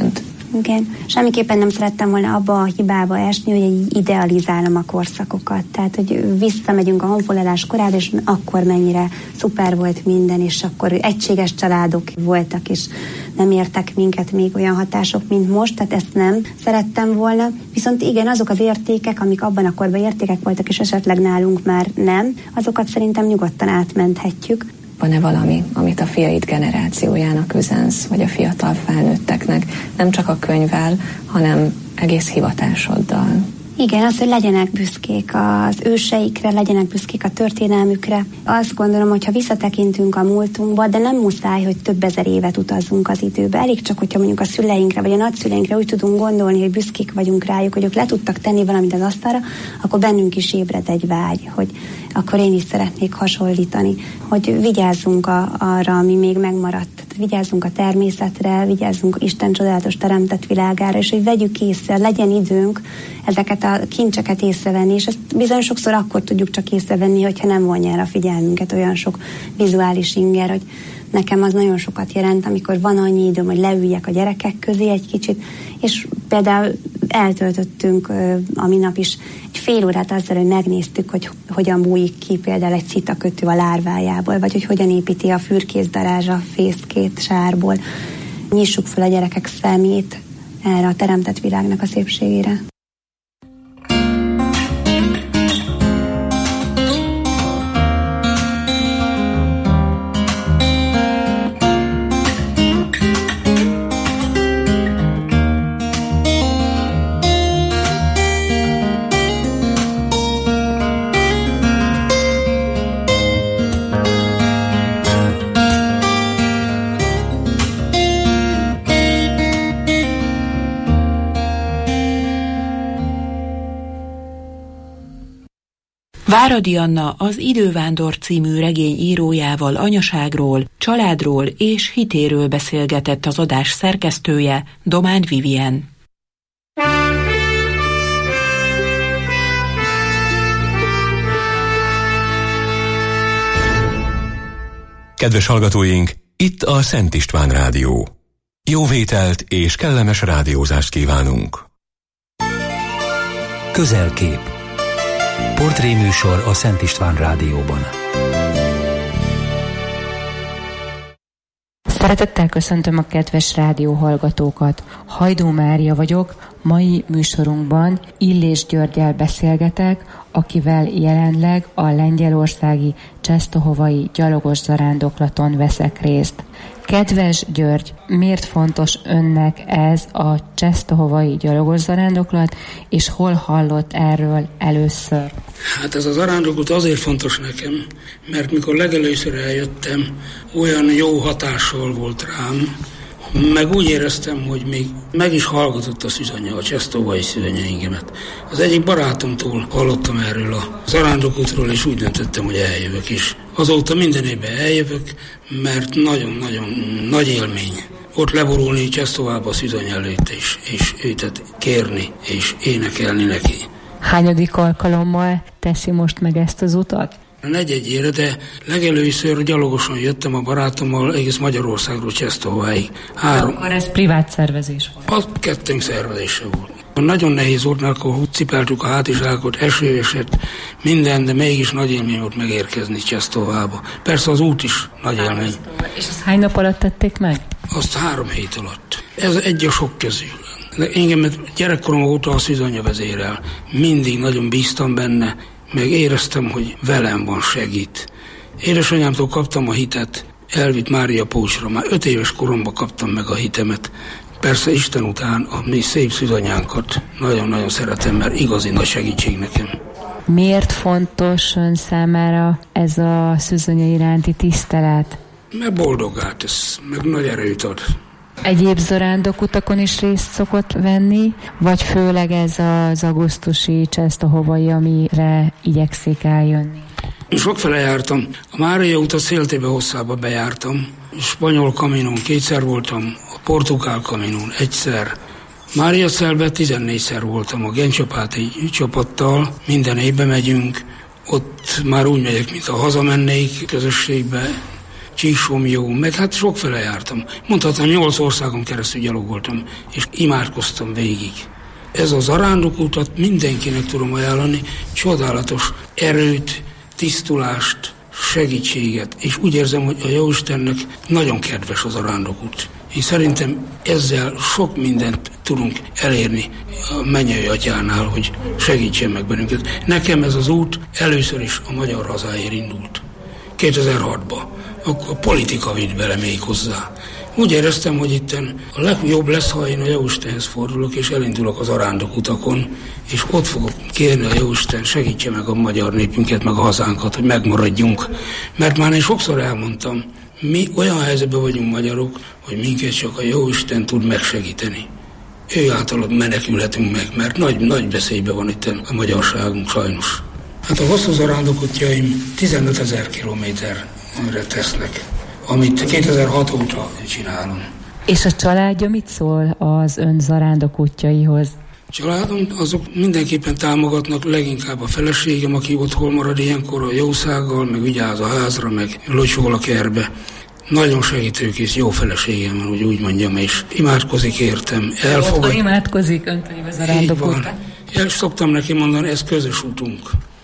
Igen. Semmiképpen nem szerettem volna abba a hibába esni, hogy idealizálom a korszakokat. Tehát, hogy visszamegyünk a honfoglalás korába, és akkor mennyire szuper volt minden, és akkor egységes családok voltak, és nem értek minket még olyan hatások, mint most, tehát ezt nem szerettem volna. Viszont igen, azok az értékek, amik abban a korban értékek voltak, és esetleg nálunk már nem, azokat szerintem nyugodtan átmenthetjük. Van-e valami, amit a fiaid generációjának üzensz, vagy a fiatal felnőtteknek, nem csak a könyvvel, hanem egész hivatásoddal? Igen, az, hogy legyenek büszkék az őseikre, legyenek büszkék a történelmükre. Azt gondolom, hogy ha visszatekintünk a múltunkba, de nem muszáj, hogy több ezer évet utazzunk az időbe. Elég csak, hogyha mondjuk a szüleinkre vagy a nagyszüleinkre úgy tudunk gondolni, hogy büszkék vagyunk rájuk, hogy ők le tudtak tenni valamit az asztalra, akkor bennünk is ébred egy vágy, hogy akkor én is szeretnék hasonlítani, hogy vigyázzunk arra, ami még megmaradt. Vigyázzunk a természetre, vigyázzunk Isten csodálatos teremtett világára, és hogy vegyük észre, legyen időnk ezeket a kincseket észrevenni, és ezt bizony sokszor akkor tudjuk csak észrevenni, hogyha nem vonja el a figyelmünket olyan sok vizuális inger, hogy nekem az nagyon sokat jelent, amikor van annyi időm, hogy leüljek a gyerekek közé egy kicsit, és például eltöltöttünk a minap is egy fél órát azzal, hogy megnéztük, hogy hogyan bújik ki például egy szitakötő a lárvájából, vagy hogy hogyan építi a fürkészdarázs a fészkét sárból. Nyissuk fel a gyerekek szemét erre a teremtett világnak a szépségére. Váradi Anna az Idővándor című regény írójával anyaságról, családról és hitéről beszélgetett az adás szerkesztője, Domán Vivien. Kedves hallgatóink, itt a Szent István Rádió. Jó vételt és kellemes rádiózást kívánunk. Közelkép. Portréműsor a Szent István Rádióban. Szeretettel köszöntöm a kedves rádióhallgatókat. Hajdú Mária vagyok, mai műsorunkban Illés Györggyel beszélgetek, akivel jelenleg a lengyelországi Czestohovai gyalogos zarándoklaton veszek részt. Kedves György, miért fontos önnek ez a Czestohovai gyalogos zarándoklat, és hol hallott erről először? Hát ez a zarándoklat azért fontos nekem, mert mikor legelőször eljöttem, olyan jó hatással volt rám, meg úgy éreztem, hogy még meg is hallgatott a szüzanya, a Czestohovai szüzanyeingemet. Az egyik barátomtól hallottam erről a zarándokútról, és úgy döntöttem, hogy eljövök is. Azóta minden évben eljövök, mert nagyon-nagyon nagy élmény ott leborulni Czestohovába a szüzany előtt, és őtet kérni, és énekelni neki. Hányadik alkalommal teszi most meg ezt az utat? Negyedjére, de legelőször gyalogosan jöttem a barátommal egész Magyarországról Czestohováig. Akkor ez privát szervezés volt? Az kettőnk szervezése volt. Nagyon nehéz volt, mert akkor cipeltük a hátizsákot, eső esett, minden, de mégis nagy élmény volt megérkezni Czestohovába. Persze az út is nagy élmény. És azt hány nap alatt tették meg? Azt 3 hét alatt. Ez egy a sok közül. Engem gyerekkorom óta a szüzanya vezérel. Mindig nagyon bíztam benne, meg éreztem, hogy velem van, segít. Édesanyámtól kaptam a hitet, elvitt Mária Pócsra. Már 5 éves koromban kaptam meg a hitemet. Persze Isten után a mi szép szüzanyánkat nagyon-nagyon szeretem, mert igazi nagy segítség nekem. Miért fontos ön számára ez a szüzanya iránti tisztelet? Mert boldoggá tesz, meg nagy erőt ad. Egyéb zarándokutakon is részt szokott venni, vagy főleg ez az augusztusi Czestohovai, amire igyekszik eljönni? Sokfele jártam. A Mária utat széltébe hosszába bejártam. A spanyol kaminón 2-szer voltam, a portugál kaminón 1-szer. Mária szelbe 14-szer voltam a Gencsapáti csapattal. Minden évben megyünk. Ott már úgy megyek, mint a hazamennék közösségbe. Csíksomlyó, meg hát sokfele jártam. Mondhatnám, 8 országon keresztül gyalogoltam, és imádkoztam végig. Ez a zarándokutat mindenkinek tudom ajánlani, csodálatos erőt, tisztulást, segítséget, és úgy érzem, hogy a Jóistennek nagyon kedves az zarándokút. És szerintem ezzel sok mindent tudunk elérni a mennyei atyánál, hogy segítsen meg bennünket. Nekem ez az út először is a magyar hazáért indult. 2006-ban. Akkor a politika vitt bele még hozzá. Úgy éreztem, hogy itten a legjobb lesz, ha én a Jóistenhez fordulok, és elindulok az zarándokutakon, és ott fogok kérni a Jóisten, segítse meg a magyar népünket, meg a hazánkat, hogy megmaradjunk. Mert már én sokszor elmondtam, mi olyan helyzetben vagyunk magyarok, hogy minket csak a Jóisten tud megsegíteni. Ő által menekülhetünk meg, mert nagy veszélyben van itt a magyarságunk sajnos. Hát a hosszú zarándokútjaim 15 000 kilométerre tesznek, amit 2006 óta csinálom. És a családja mit szól az ön zarándokútjaihoz? A családom azok mindenképpen támogatnak, leginkább a feleségem, aki otthon marad ilyenkor a jószággal, meg vigyáz a házra, meg locsol a kertbe. Nagyon segítőkész, jó feleségem van, hogy úgy mondjam, és imádkozik értem. Otthon imádkozik, öntőjébe zarándokútban. És szoktam neki mondani, ez közös útunk.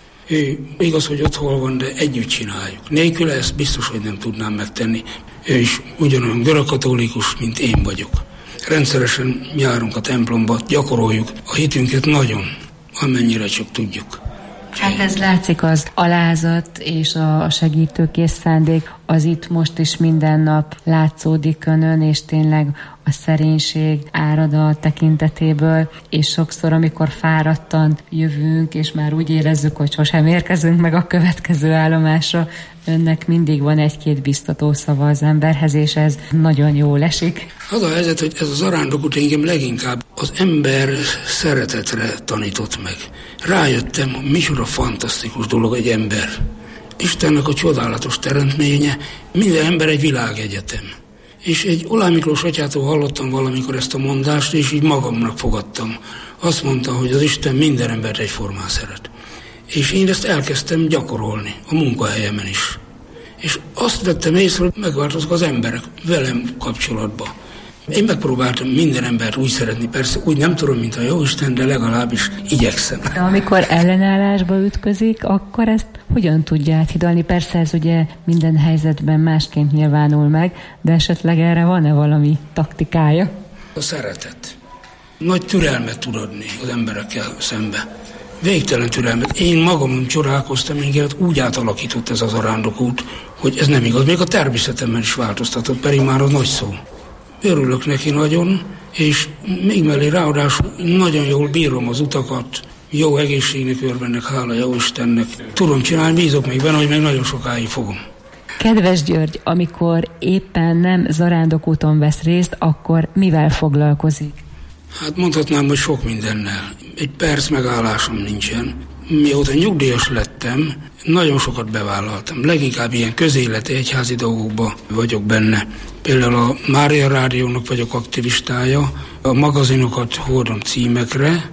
Ő igaz, hogy otthon van, de együtt csináljuk. Nélküle ezt biztos, hogy nem tudnám megtenni. Ő is ugyanolyan görögkatolikus, mint én vagyok. Rendszeresen járunk a templomba, gyakoroljuk a hitünket nagyon, amennyire csak tudjuk. Hát ez látszik, az alázat és a segítőkész szándék, az itt most is minden nap látszódik önön, és tényleg a szerénység árad a tekintetéből, és sokszor, amikor fáradtan jövünk, és már úgy érezzük, hogy sosem érkezünk meg a következő állomásra, önnek mindig van egy-két biztató szava az emberhez, és ez nagyon jól esik. Az a helyzet, hogy ez az zarándokút engem leginkább az ember szeretetre tanított meg. Rájöttem, micsoda fantasztikus dolog egy ember. Istennek a csodálatos teremtménye, minden ember egy világegyetem. És egy Oláh Miklós atyától hallottam valamikor ezt a mondást, és így magamnak fogadtam. Azt mondta, hogy az Isten minden embert egyformán szeret. És én ezt elkezdtem gyakorolni a munkahelyemen is. És azt vettem észre, hogy megváltoznak az emberek velem kapcsolatban. Én megpróbáltam minden embert úgy szeretni, persze úgy nem tudom, mint a Jóisten, de legalábbis igyekszem. De amikor ellenállásba ütközik, akkor ezt hogyan tudja áthidalni? Persze ez ugye minden helyzetben másként nyilvánul meg, de esetleg erre van-e valami taktikája? A szeretet. Nagy türelmet tud adni az emberekkel szembe. Végtelen türelmet. Én magamon csodálkoztam, minket úgy átalakított ez az zarándokút, hogy ez nem igaz. Még a természetemben is változtatott, pedig már az nagy szó. Örülök neki nagyon, és még mellé ráadásul nagyon jól bírom az utakat, jó egészségnek örvennek, hála jó Istennek. Tudom csinálni, bízok még benne, hogy még nagyon sokáig fogom. Kedves György, amikor éppen nem zarándokúton vesz részt, akkor mivel foglalkozik? Hát mondhatnám, hogy sok mindennel. Egy perc megállásom nincsen. Mióta nyugdíjas lettem, nagyon sokat bevállaltam. Leginkább ilyen közéleti egyházi dolgokban vagyok benne. Például a Mária Rádiónak vagyok aktivistája, a magazinokat hordom címekre,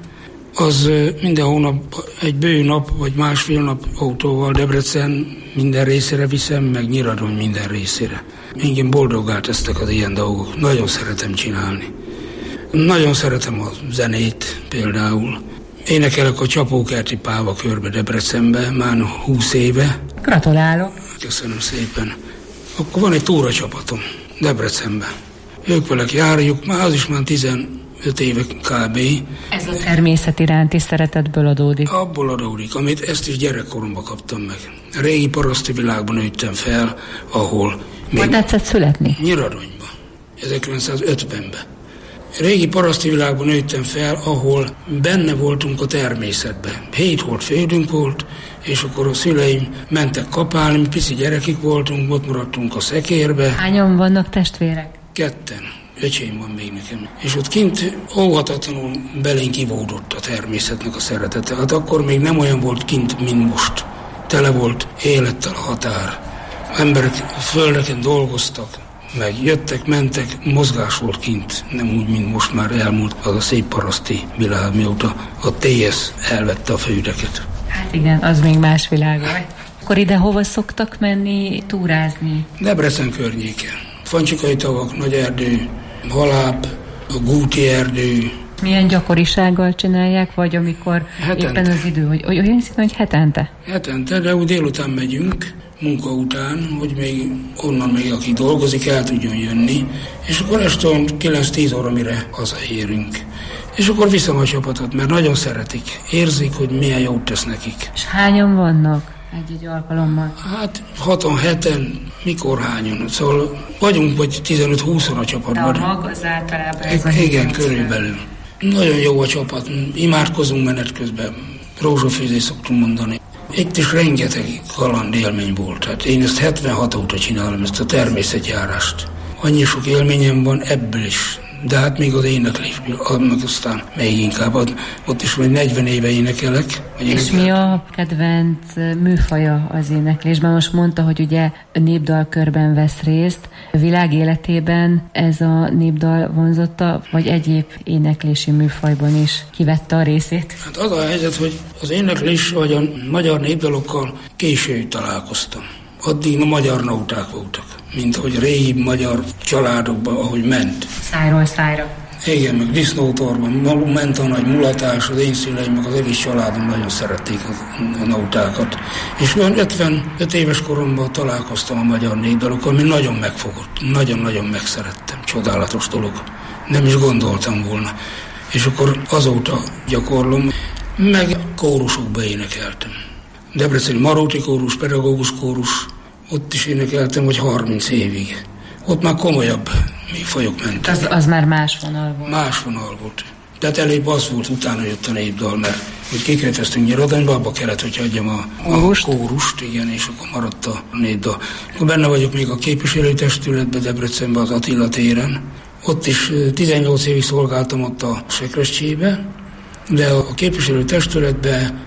az minden hónap egy bő nap vagy másfél nap autóval Debrecen minden részére viszem, meg Nyíradony minden részére. Engem boldoggá tesztek az ilyen dolgok. Nagyon szeretem csinálni. Nagyon szeretem a zenét például. Énekelek a Csapókerti Páva körbe Debrecenbe, már 20 éve. Gratulálok! Köszönöm szépen. Akkor van egy túracsapatom Debrecenbe. Ők velük járjuk, már az is már 15 éve kb. Ez a természet iránti szeretetből adódik? Abból adódik, amit ezt is gyerekkoromban kaptam meg. A régi paraszti világban nőttem fel, ahol... Hol tetszett születni? Nyíradonyban, 1950-ben. Régi paraszti világban nőttem fel, ahol benne voltunk a természetben. 7 hót földünk volt, és akkor a szüleim mentek kapálni, mi pici gyerekek voltunk, ott maradtunk a szekérbe. Hányan vannak testvérek? 2. Öcsém van még nekem. És ott kint óhatatlanul belénk ivódott a természetnek a szeretete. Hát akkor még nem olyan volt kint, mint most. Tele volt élettel a határ. Emberek földeken dolgoztak, meg jöttek, mentek, mozgás volt kint, nem úgy, mint most már elmúlt az a szép paraszti világ, mióta a TS elvette a földeket. Hát igen, az még más világ. akkor ide hova szoktak menni túrázni? Debrecen környéken. Fancsikai tavak, Nagy erdő, Haláb, a Gúti erdő. Milyen gyakorisággal csinálják, vagy amikor hetente. Éppen az idő, hogy olyan szépen, hogy hetente? Hetente, de úgy délután megyünk, munka után, hogy még onnan még aki dolgozik, el tudjon jönni, és akkor este 9-10 óra mire hazaérünk. És akkor viszem a csapatot, mert nagyon szeretik, érzik, hogy milyen jót tesz nekik. És hányan vannak egy alkalommal? Hát 6-7-en, mikor hányan, szóval vagyunk vagy 15-20-an a csapatban. De a mag az általában igen, körülbelül. Nagyon jó a csapat, imádkozunk menet közben, rózsafőzést szoktunk mondani. Itt is rengeteg kaland élmény volt. Hát én ezt 76 óta csinálom, ezt a természetjárást. Annyi sok élményem van ebből is. De hát még az éneklésből, meg aztán még inkább, ott is majd 40 éve énekelek. És mi a kedvenc műfaja az éneklésben? Most mondta, hogy ugye népdalkörben vesz részt. A világ életében ez a népdal vonzotta, vagy egyéb éneklési műfajban is kivette a részét? Hát az a helyzet, hogy az éneklés vagy a magyar népdalokkal később találkoztam. Addig a magyar nauták voltak, mint hogy régi magyar családokban, ahogy ment. Szájról szájra. Igen, meg disznótorban ment a nagy mulatás, az én szüleim, meg az egész családom nagyon szerették a nautákat. És olyan 55 éves koromban találkoztam a magyar népdalokkal, ami nagyon megfogott, nagyon-nagyon megszerettem. Csodálatos dolog. Nem is gondoltam volna. És akkor azóta gyakorlom, meg kórusokba énekeltem. Debreceni Maróti kórus, pedagógus kórus, ott is énekeltem, hogy 30 évig. Ott már komolyabb műfajok mentek. Az már más vonal volt. Más vonal volt. Tehát előbb az volt, utána jött a népdal, mert hogy kiköltöztünk Nyiradonyba, abba kellett, hogy adjam a kórust, igen, és akkor maradt a népdal. Akkor benne vagyok még a képviselőtestületben, Debrecenben, az Attila téren. Ott is 18 évig szolgáltam ott a Sekrestyébe, de a képviselőtestületben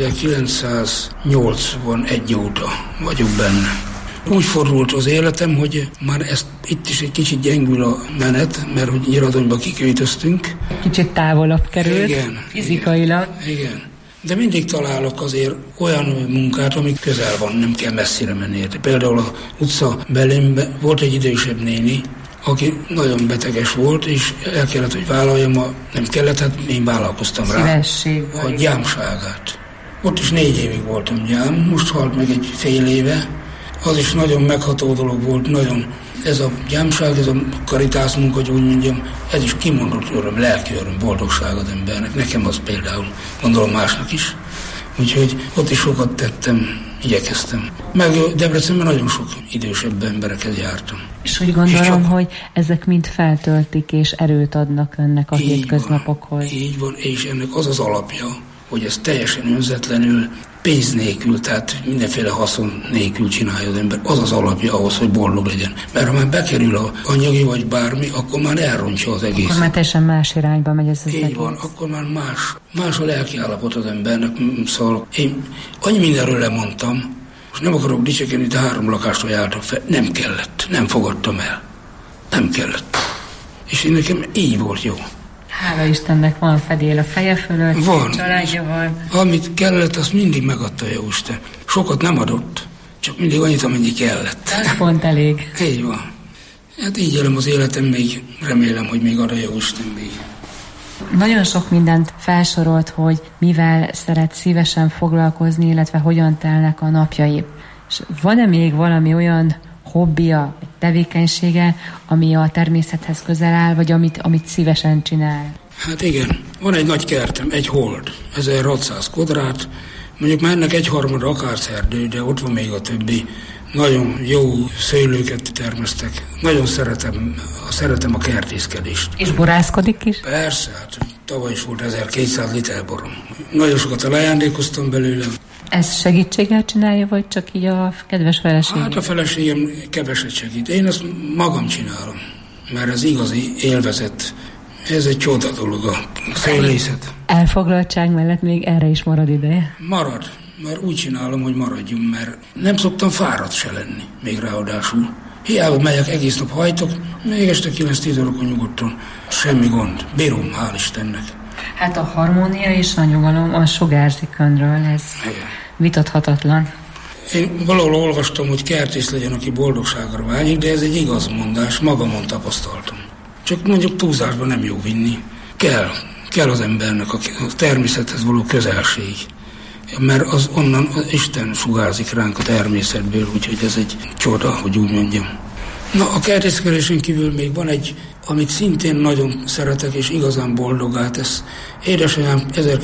1981 óta vagyok benne. Úgy fordult az életem, hogy már itt is egy kicsit gyengül a menet, mert hogy Nyiradonyba kiköltöztünk. Kicsit távolabb került, igen, fizikailag. Igen. De mindig találok azért olyan munkát, ami közel van, nem kell messzire menni. Például az utca belém volt egy idősebb néni, aki nagyon beteges volt, és el kellett, hogy vállaljam, nem kellett, hát én vállalkoztam rá a gyámságát. Ott is 4 évig voltam gyám, most halt meg egy fél éve. Az is nagyon megható dolog volt, nagyon. Ez a gyámság, ez a karitász munka, hogy úgy mondjam, ez is kimondott öröm, lelki öröm, boldogság az embernek. Nekem az például, gondolom másnak is. Úgyhogy ott is sokat tettem, igyekeztem. Meg Debrecenben nagyon sok idősebb emberekhez jártam. És úgy gondolom, hogy ezek mind feltöltik és erőt adnak önnek a hétköznapokhoz. Így van, és ennek az az alapja, hogy ez teljesen önzetlenül, pénz nélkül, tehát mindenféle haszon nélkül csinálja az ember. Az az alapja ahhoz, hogy boldog legyen. Mert ha már bekerül a anyagi vagy bármi, akkor már elrontja az egész. Akkor már teljesen más irányba megy ez az egész. Így van, akkor már más a lelki állapot az embernek. Szóval én annyi mindenről lemondtam, most nem akarok dicsekedni, de 3 lakást ajánlottak fel. Nem kellett, nem fogadtam el. Nem kellett. És én nekem így volt jó. Hála Istennek van fedél a feje fölött, van, családja van. Amit kellett, azt mindig megadta Jóisten. Sokat nem adott, csak mindig annyit, amennyi kellett. Ez pont elég. Így van. Hát így élem az életem, még remélem, hogy még ad a Jóisten még. Nagyon sok mindent felsorolt, hogy mivel szeret szívesen foglalkozni, illetve hogyan telnek a napjai. És van-e még valami olyan hobbija, tevékenysége, ami a természethez közel áll, vagy amit szívesen csinál? Hát igen, van egy nagy kertem, egy hold, 1600 kvadrát, mondjuk már ennek 1/3 akárcerdő, de ott van még a többi. Nagyon jó szőlőket termesztek. Nagyon szeretem a kertészkedést. És borászkodik is? Persze, hát tavaly is volt 1200 liter borom. Nagyon sokat ajándékoztam belőle. Ez segítséggel csinálja, vagy csak így a kedves feleségem? Hát a feleségem keveset segít. Én ezt magam csinálom, mert ez igazi élvezet. Ez egy csoda dolog a szőlészet. Elfoglaltság mellett még erre is marad ideje? Marad. Már úgy csinálom, hogy maradjunk, mert nem szoktam fáradt se lenni, még ráadásul. Hiába megyek, egész nap hajtok, még este 9-10 órakor nyugodtan. Semmi gond. Bírom, hál' Istennek. Hát a harmónia és a nyugalom, az sugárzik önről, ez vitathatatlan. Én valahol olvastam, hogy kertész legyen, aki boldogságra vágyik, de ez egy igaz mondás, magamon tapasztaltam. Csak mondjuk túlzásban nem jó vinni. Kell az embernek a természethez való közelség. Mert az onnan Isten sugárzik ránk a természetből, úgyhogy ez egy csoda, hogy úgy mondjam. Na, a kertészkedésen kívül még van egy, amit szintén nagyon szeretek, és igazán boldogá tesz. Édesanyám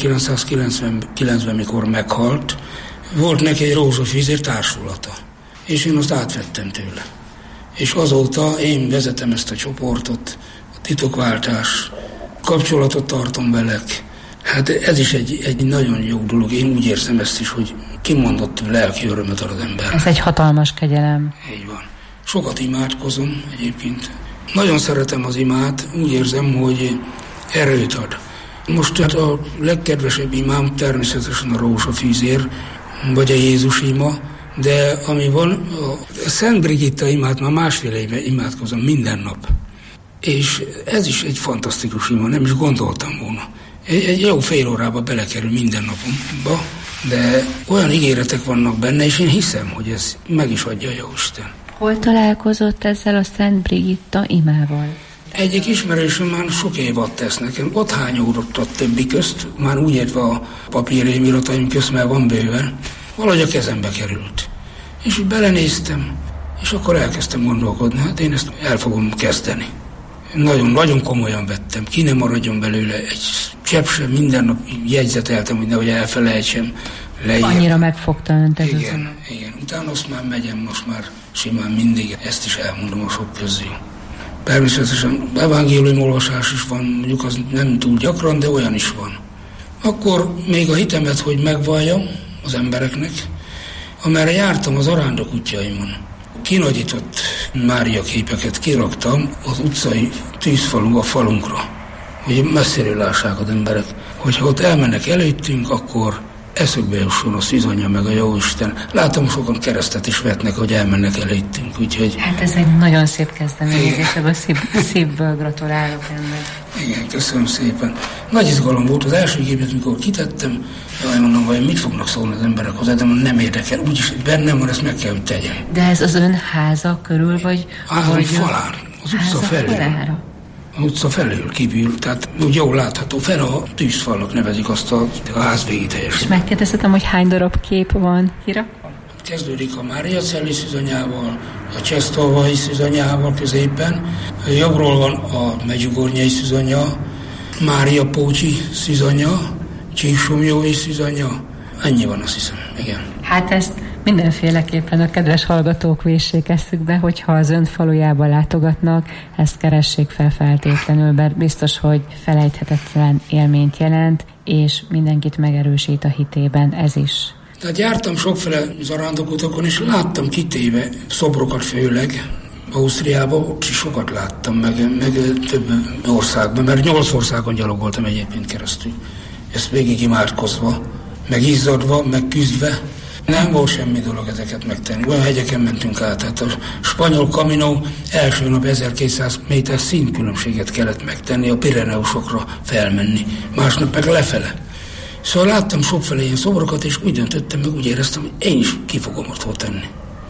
1999-ben, mikor meghalt, volt neki egy rózsafűzér társulata, és én azt átvettem tőle. És azóta én vezetem ezt a csoportot, a titokváltás, kapcsolatot tartom velek. Hát ez is egy nagyon jó dolog. Én úgy érzem ezt is, hogy kimondott lelki örömet ad az ember. Ez egy hatalmas kegyelem. Így van. Sokat imádkozom egyébként. Nagyon szeretem az imát, úgy érzem, hogy erőt ad. Most hát a legkedvesebb imám természetesen a rózsafűzér, vagy a Jézus ima, de ami van, a Szent Brigitta imát már másfél éve imádkozom minden nap. És ez is egy fantasztikus ima, nem is gondoltam volna. Egy jó fél órába belekerül minden napomba, de olyan ígéretek vannak benne, és én hiszem, hogy ez meg is adja a Jóisten. Hol találkozott ezzel a Szent Brigitta imával? Egyik ismerősöm már sok évat tesz nekem, ott hányódott a többi közt, már úgy értve a papírrémirataim közt, mert van bőven, valahogy a kezembe került. És úgy belenéztem, és akkor elkezdtem gondolkodni, hát én ezt el fogom kezdeni. Nagyon komolyan vettem, ki nem maradjon belőle egy csepp sem, minden nap jegyzeteltem, hogy nehogy elfelejtsem. Annyira megfogta önt ez az. Igen. Utána azt már megyem, most már simán mindig, ezt is elmondom a sok közül. Természetesen evangélium olvasás is van, mondjuk az nem túl gyakran, de olyan is van. Akkor még a hitemet, hogy megvalljam az embereknek, amerre jártam az arándok útjaimon. Kinagyított Mária képeket kiraktam az utcai tűzfalu a falunkra, hogy messziről lássák az emberek, hogyha ott elmennek előttünk, akkor eszükbe jusson a szűzanyja meg a Jóisten. Látom, sokan keresztet is vetnek, hogy elmennek előttünk, úgyhogy... Hát ez egy nagyon szép kezdeményezés, ebből szívből gratulálok ennek. Igen, köszönöm szépen. Nagy izgalom volt az első képet, mikor kitettem, mondom, vajon mit fognak szólni az emberek hozzá, de nem érdekel, úgyis bennem van, ezt meg kell, hogy tegyem. De ez az ön háza körül, vagy... Házam falán, az utca felül. Az utca felül kívül, tehát úgy jól látható, fel a tűzfalnak nevezik azt a ház végét helyesen. És megkérdezhetem, hogy hány darab kép van kirakva? Kezdődik a Mária Celli szűzanyával, a Csesztolvai szűzanyával középen, jobbról van a Medjugornyai szűzanya, Mária Pócsi szűzanya, Csíksomjói szűzanya, ennyi van, azt hiszem, igen. Hát ezt mindenféleképpen a kedves hallgatók véssék eszükbe, hogyha az ön falujába látogatnak, ezt keressék fel feltétlenül, mert biztos, hogy felejthetetlen élményt jelent, és mindenkit megerősít a hitében, ez is. Tehát jártam sokféle zarándokutakon, és láttam kitéve szobrokat főleg, Ausztriában, ott is sokat láttam, meg több országban, mert 8 országon gyalogoltam egyébként keresztül. Ezt végig imádkozva, meg izzadva, meg küzdve. Nem volt semmi dolog ezeket megtenni. Olyan hegyeken mentünk át. Tehát a spanyol Camino első nap 1200 méter színkülönbséget kellett megtenni, a Pireneusokra felmenni. Másnap meg lefele. Szóval láttam sokféle ilyen szobrokat, és úgy döntöttem, meg úgy éreztem, hogy én is ki fogom ott tenni.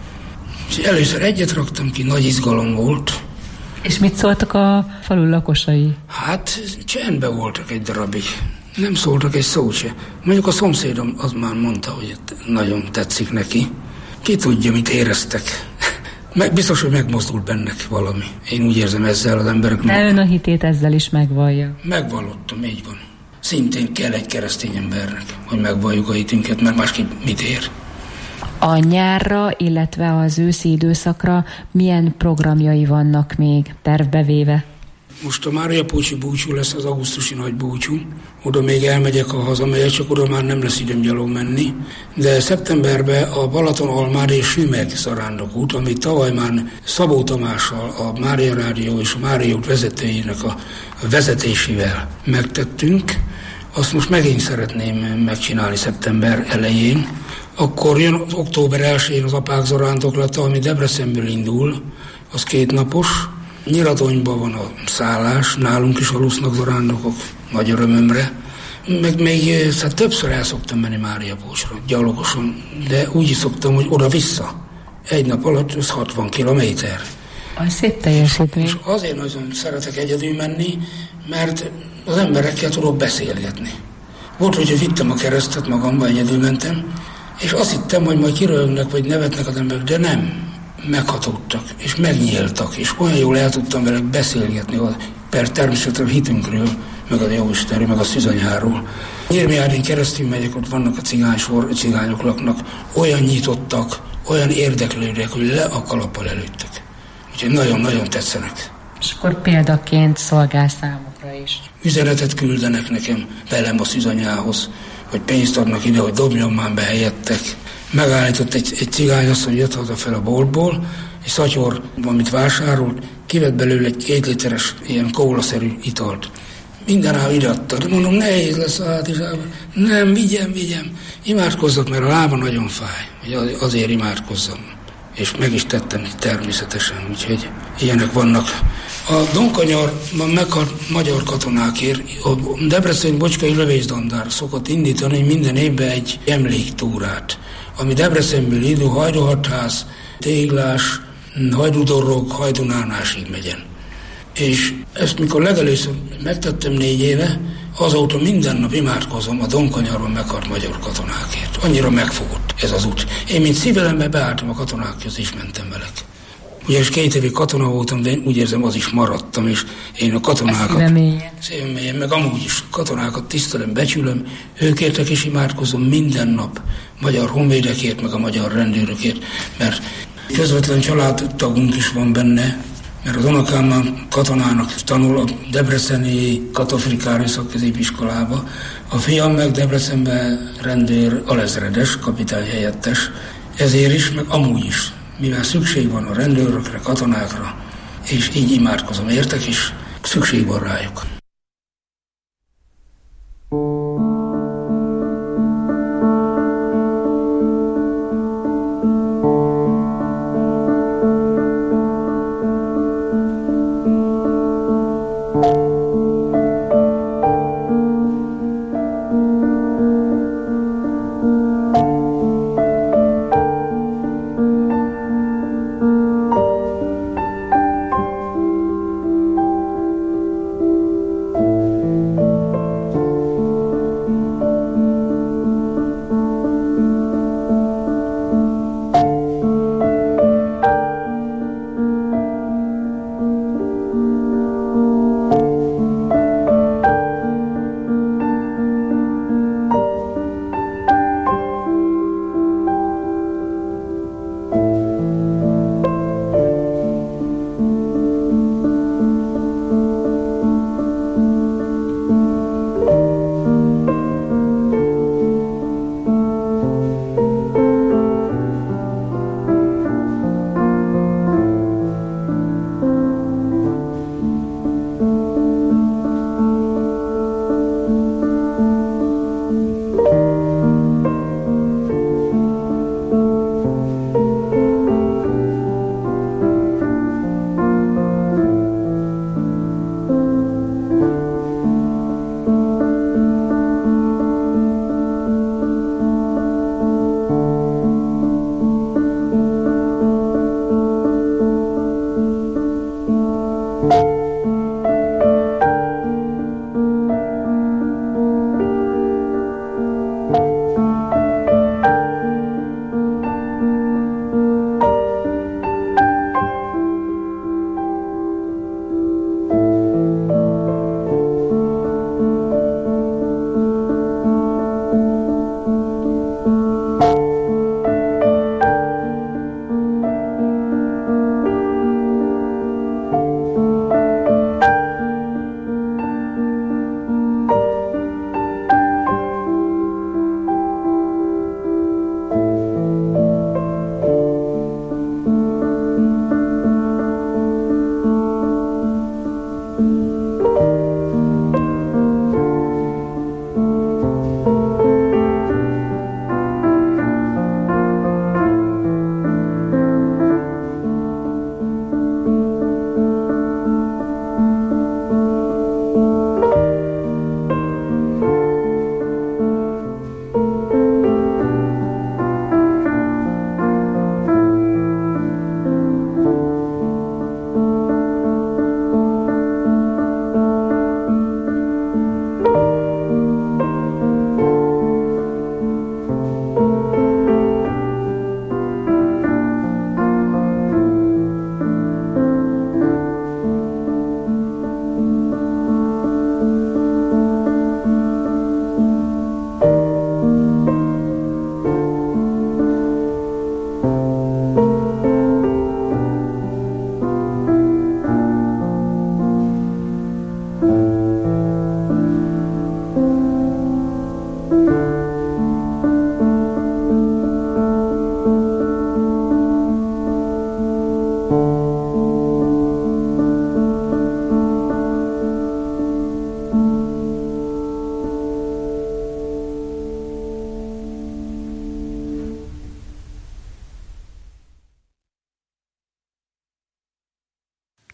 És először egyet raktam ki, nagy izgalom volt. És mit szóltak a falu lakosai? Hát csendben voltak egy darabig. Nem szóltak egy szót se. Mondjuk a szomszédom az már mondta, hogy nagyon tetszik neki. Ki tudja, mit éreztek. Biztos, hogy megmozdult bennek valami. Én úgy érzem ezzel az emberek. De ön a hitét ezzel is megvallja. Megvallottam, így van. Szintén kell egy keresztény embernek, hogy megvalljuk a hitünket, mert másképp mit ér. A nyárra, illetve az őszi időszakra milyen programjai vannak még tervbevéve? Most a Mária Pócsi búcsú lesz, az augusztusi nagy búcsú. Oda még elmegyek, ha hazamegyek, csak oda már nem lesz időm gyalog menni. De szeptemberben a Balaton-Almád és Sümeg zarándokút, amit tavaly már Szabó Tamással, a Mária Rádió és a Mária út vezetőjének a vezetésével megtettünk, azt most megint szeretném megcsinálni szeptember elején. Akkor jön az október 1-én az apák zarándoklata, ami Debrecenből indul, az 2 napos. Nyiratonyban van a szállás, nálunk is alusznak zarándokok, nagy örömömre. Meg még többször el szoktam menni Máriapósra, gyalogosan, de úgy is szoktam, hogy oda-vissza. Egy nap alatt ez 60 kilométer. Az szép teljesítmény. És azért nagyon szeretek egyedül menni, mert az emberekkel tudok beszélgetni. Volt, hogy vittem a keresztet magamba, egyedül mentem, és azt hittem, hogy majd kiröhögnek, vagy nevetnek az emberek, de nem. Meghatódtak, és megnyíltak, és olyan jól el tudtam velük beszélgetni, természetesen a hitünkről, meg a Jóistenről, meg a Szűzanyáról. Nyírmiádin keresztül megyek, ott vannak a cigányok laknak, olyan nyitottak, olyan érdeklődőek, hogy le a kalappal előttek. Úgyhogy nagyon-nagyon tetszenek. És akkor példaként szolgál számukra is. Üzenetet küldenek nekem velem a Szűzanyához, hogy pénzt adnak ide, hogy dobjam már be helyettek. Megállított egy cigány azt, hogy jött haza fel a boltból, és szatyor, amit vásárolt, kivett belőle egy 2 literes ilyen kólaszerű italt. Mindenáll ide adta, de mondom, nehéz lesz a hátizsában. Nem, vigyem, imádkozzak, mert a lába nagyon fáj, hogy azért imádkozzam. És meg is tettem természetesen, úgyhogy ilyenek vannak. A Donkanyarban meghalt magyar katonákért a Debreceni Bocskai Lövészdandár szokott indítani minden évben egy emléktúrát, ami Debrecenből indul Hajdúhatház, Téglás, Hajdúdorrog, Hajdunánásig megyen. És ezt mikor legelőször megtettem 4 éve, azóta minden nap imádkozom a Donkanyarban meghalt magyar katonákért. Annyira megfogott ez az út. Én mint szívelembe beálltam a katonák közé, és mentem velük. Ugye 2 évig katona voltam, de úgy érzem, az is maradtam, és én a katonákat... Szívemélyen, meg amúgy is katonákat tisztelem, becsülöm, őkértek is imádkozom minden nap, magyar honvédekért, meg a magyar rendőrökért, mert közvetlen családtagunk is van benne, mert az unokám katonának tanul a debreceni Katafrikári szakközépiskolába, a fiam meg Debrecenben rendőr, alezredes, kapitány helyettes, ezért is, meg amúgy is, mivel szükség van a rendőrökre, katonákra, és így imádkozom értek, és szükség van rájuk.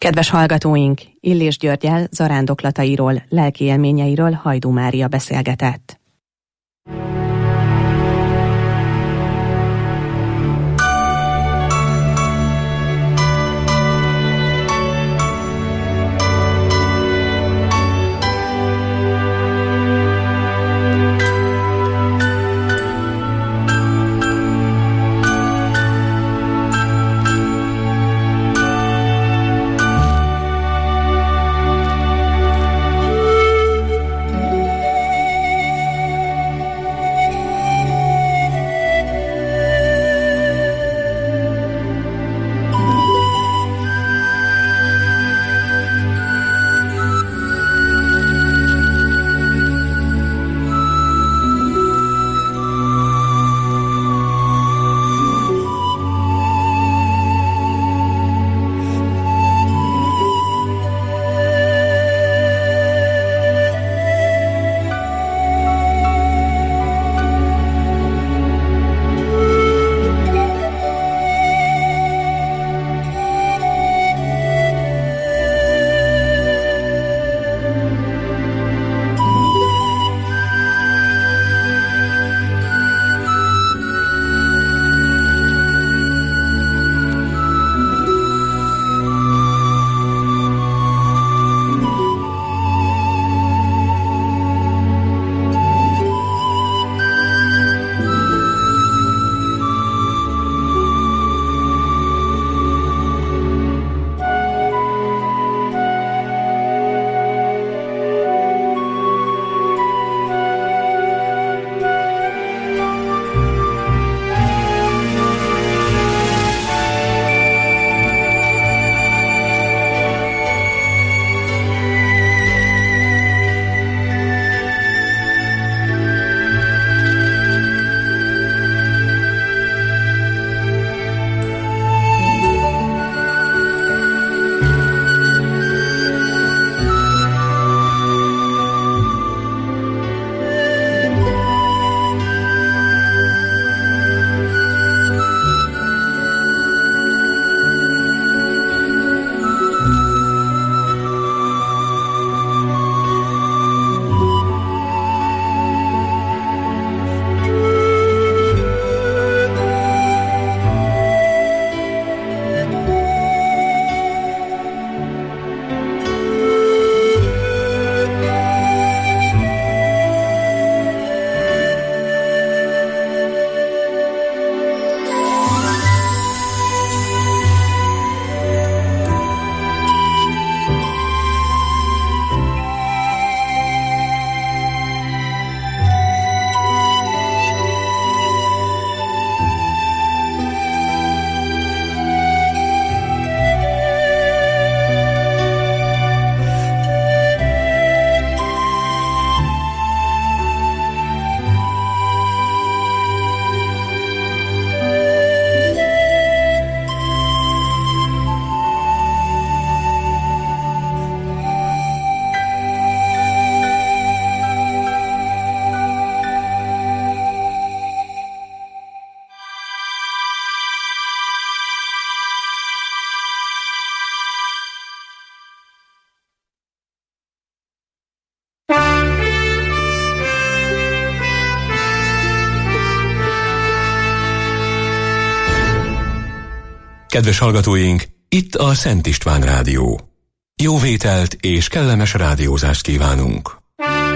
Kedves hallgatóink, Illés Györggyel zarándoklatairól, lelki élményeiről Hajdú Mária beszélgetett. Kedves hallgatóink, itt a Szent István Rádió. Jó vételt és kellemes rádiózást kívánunk!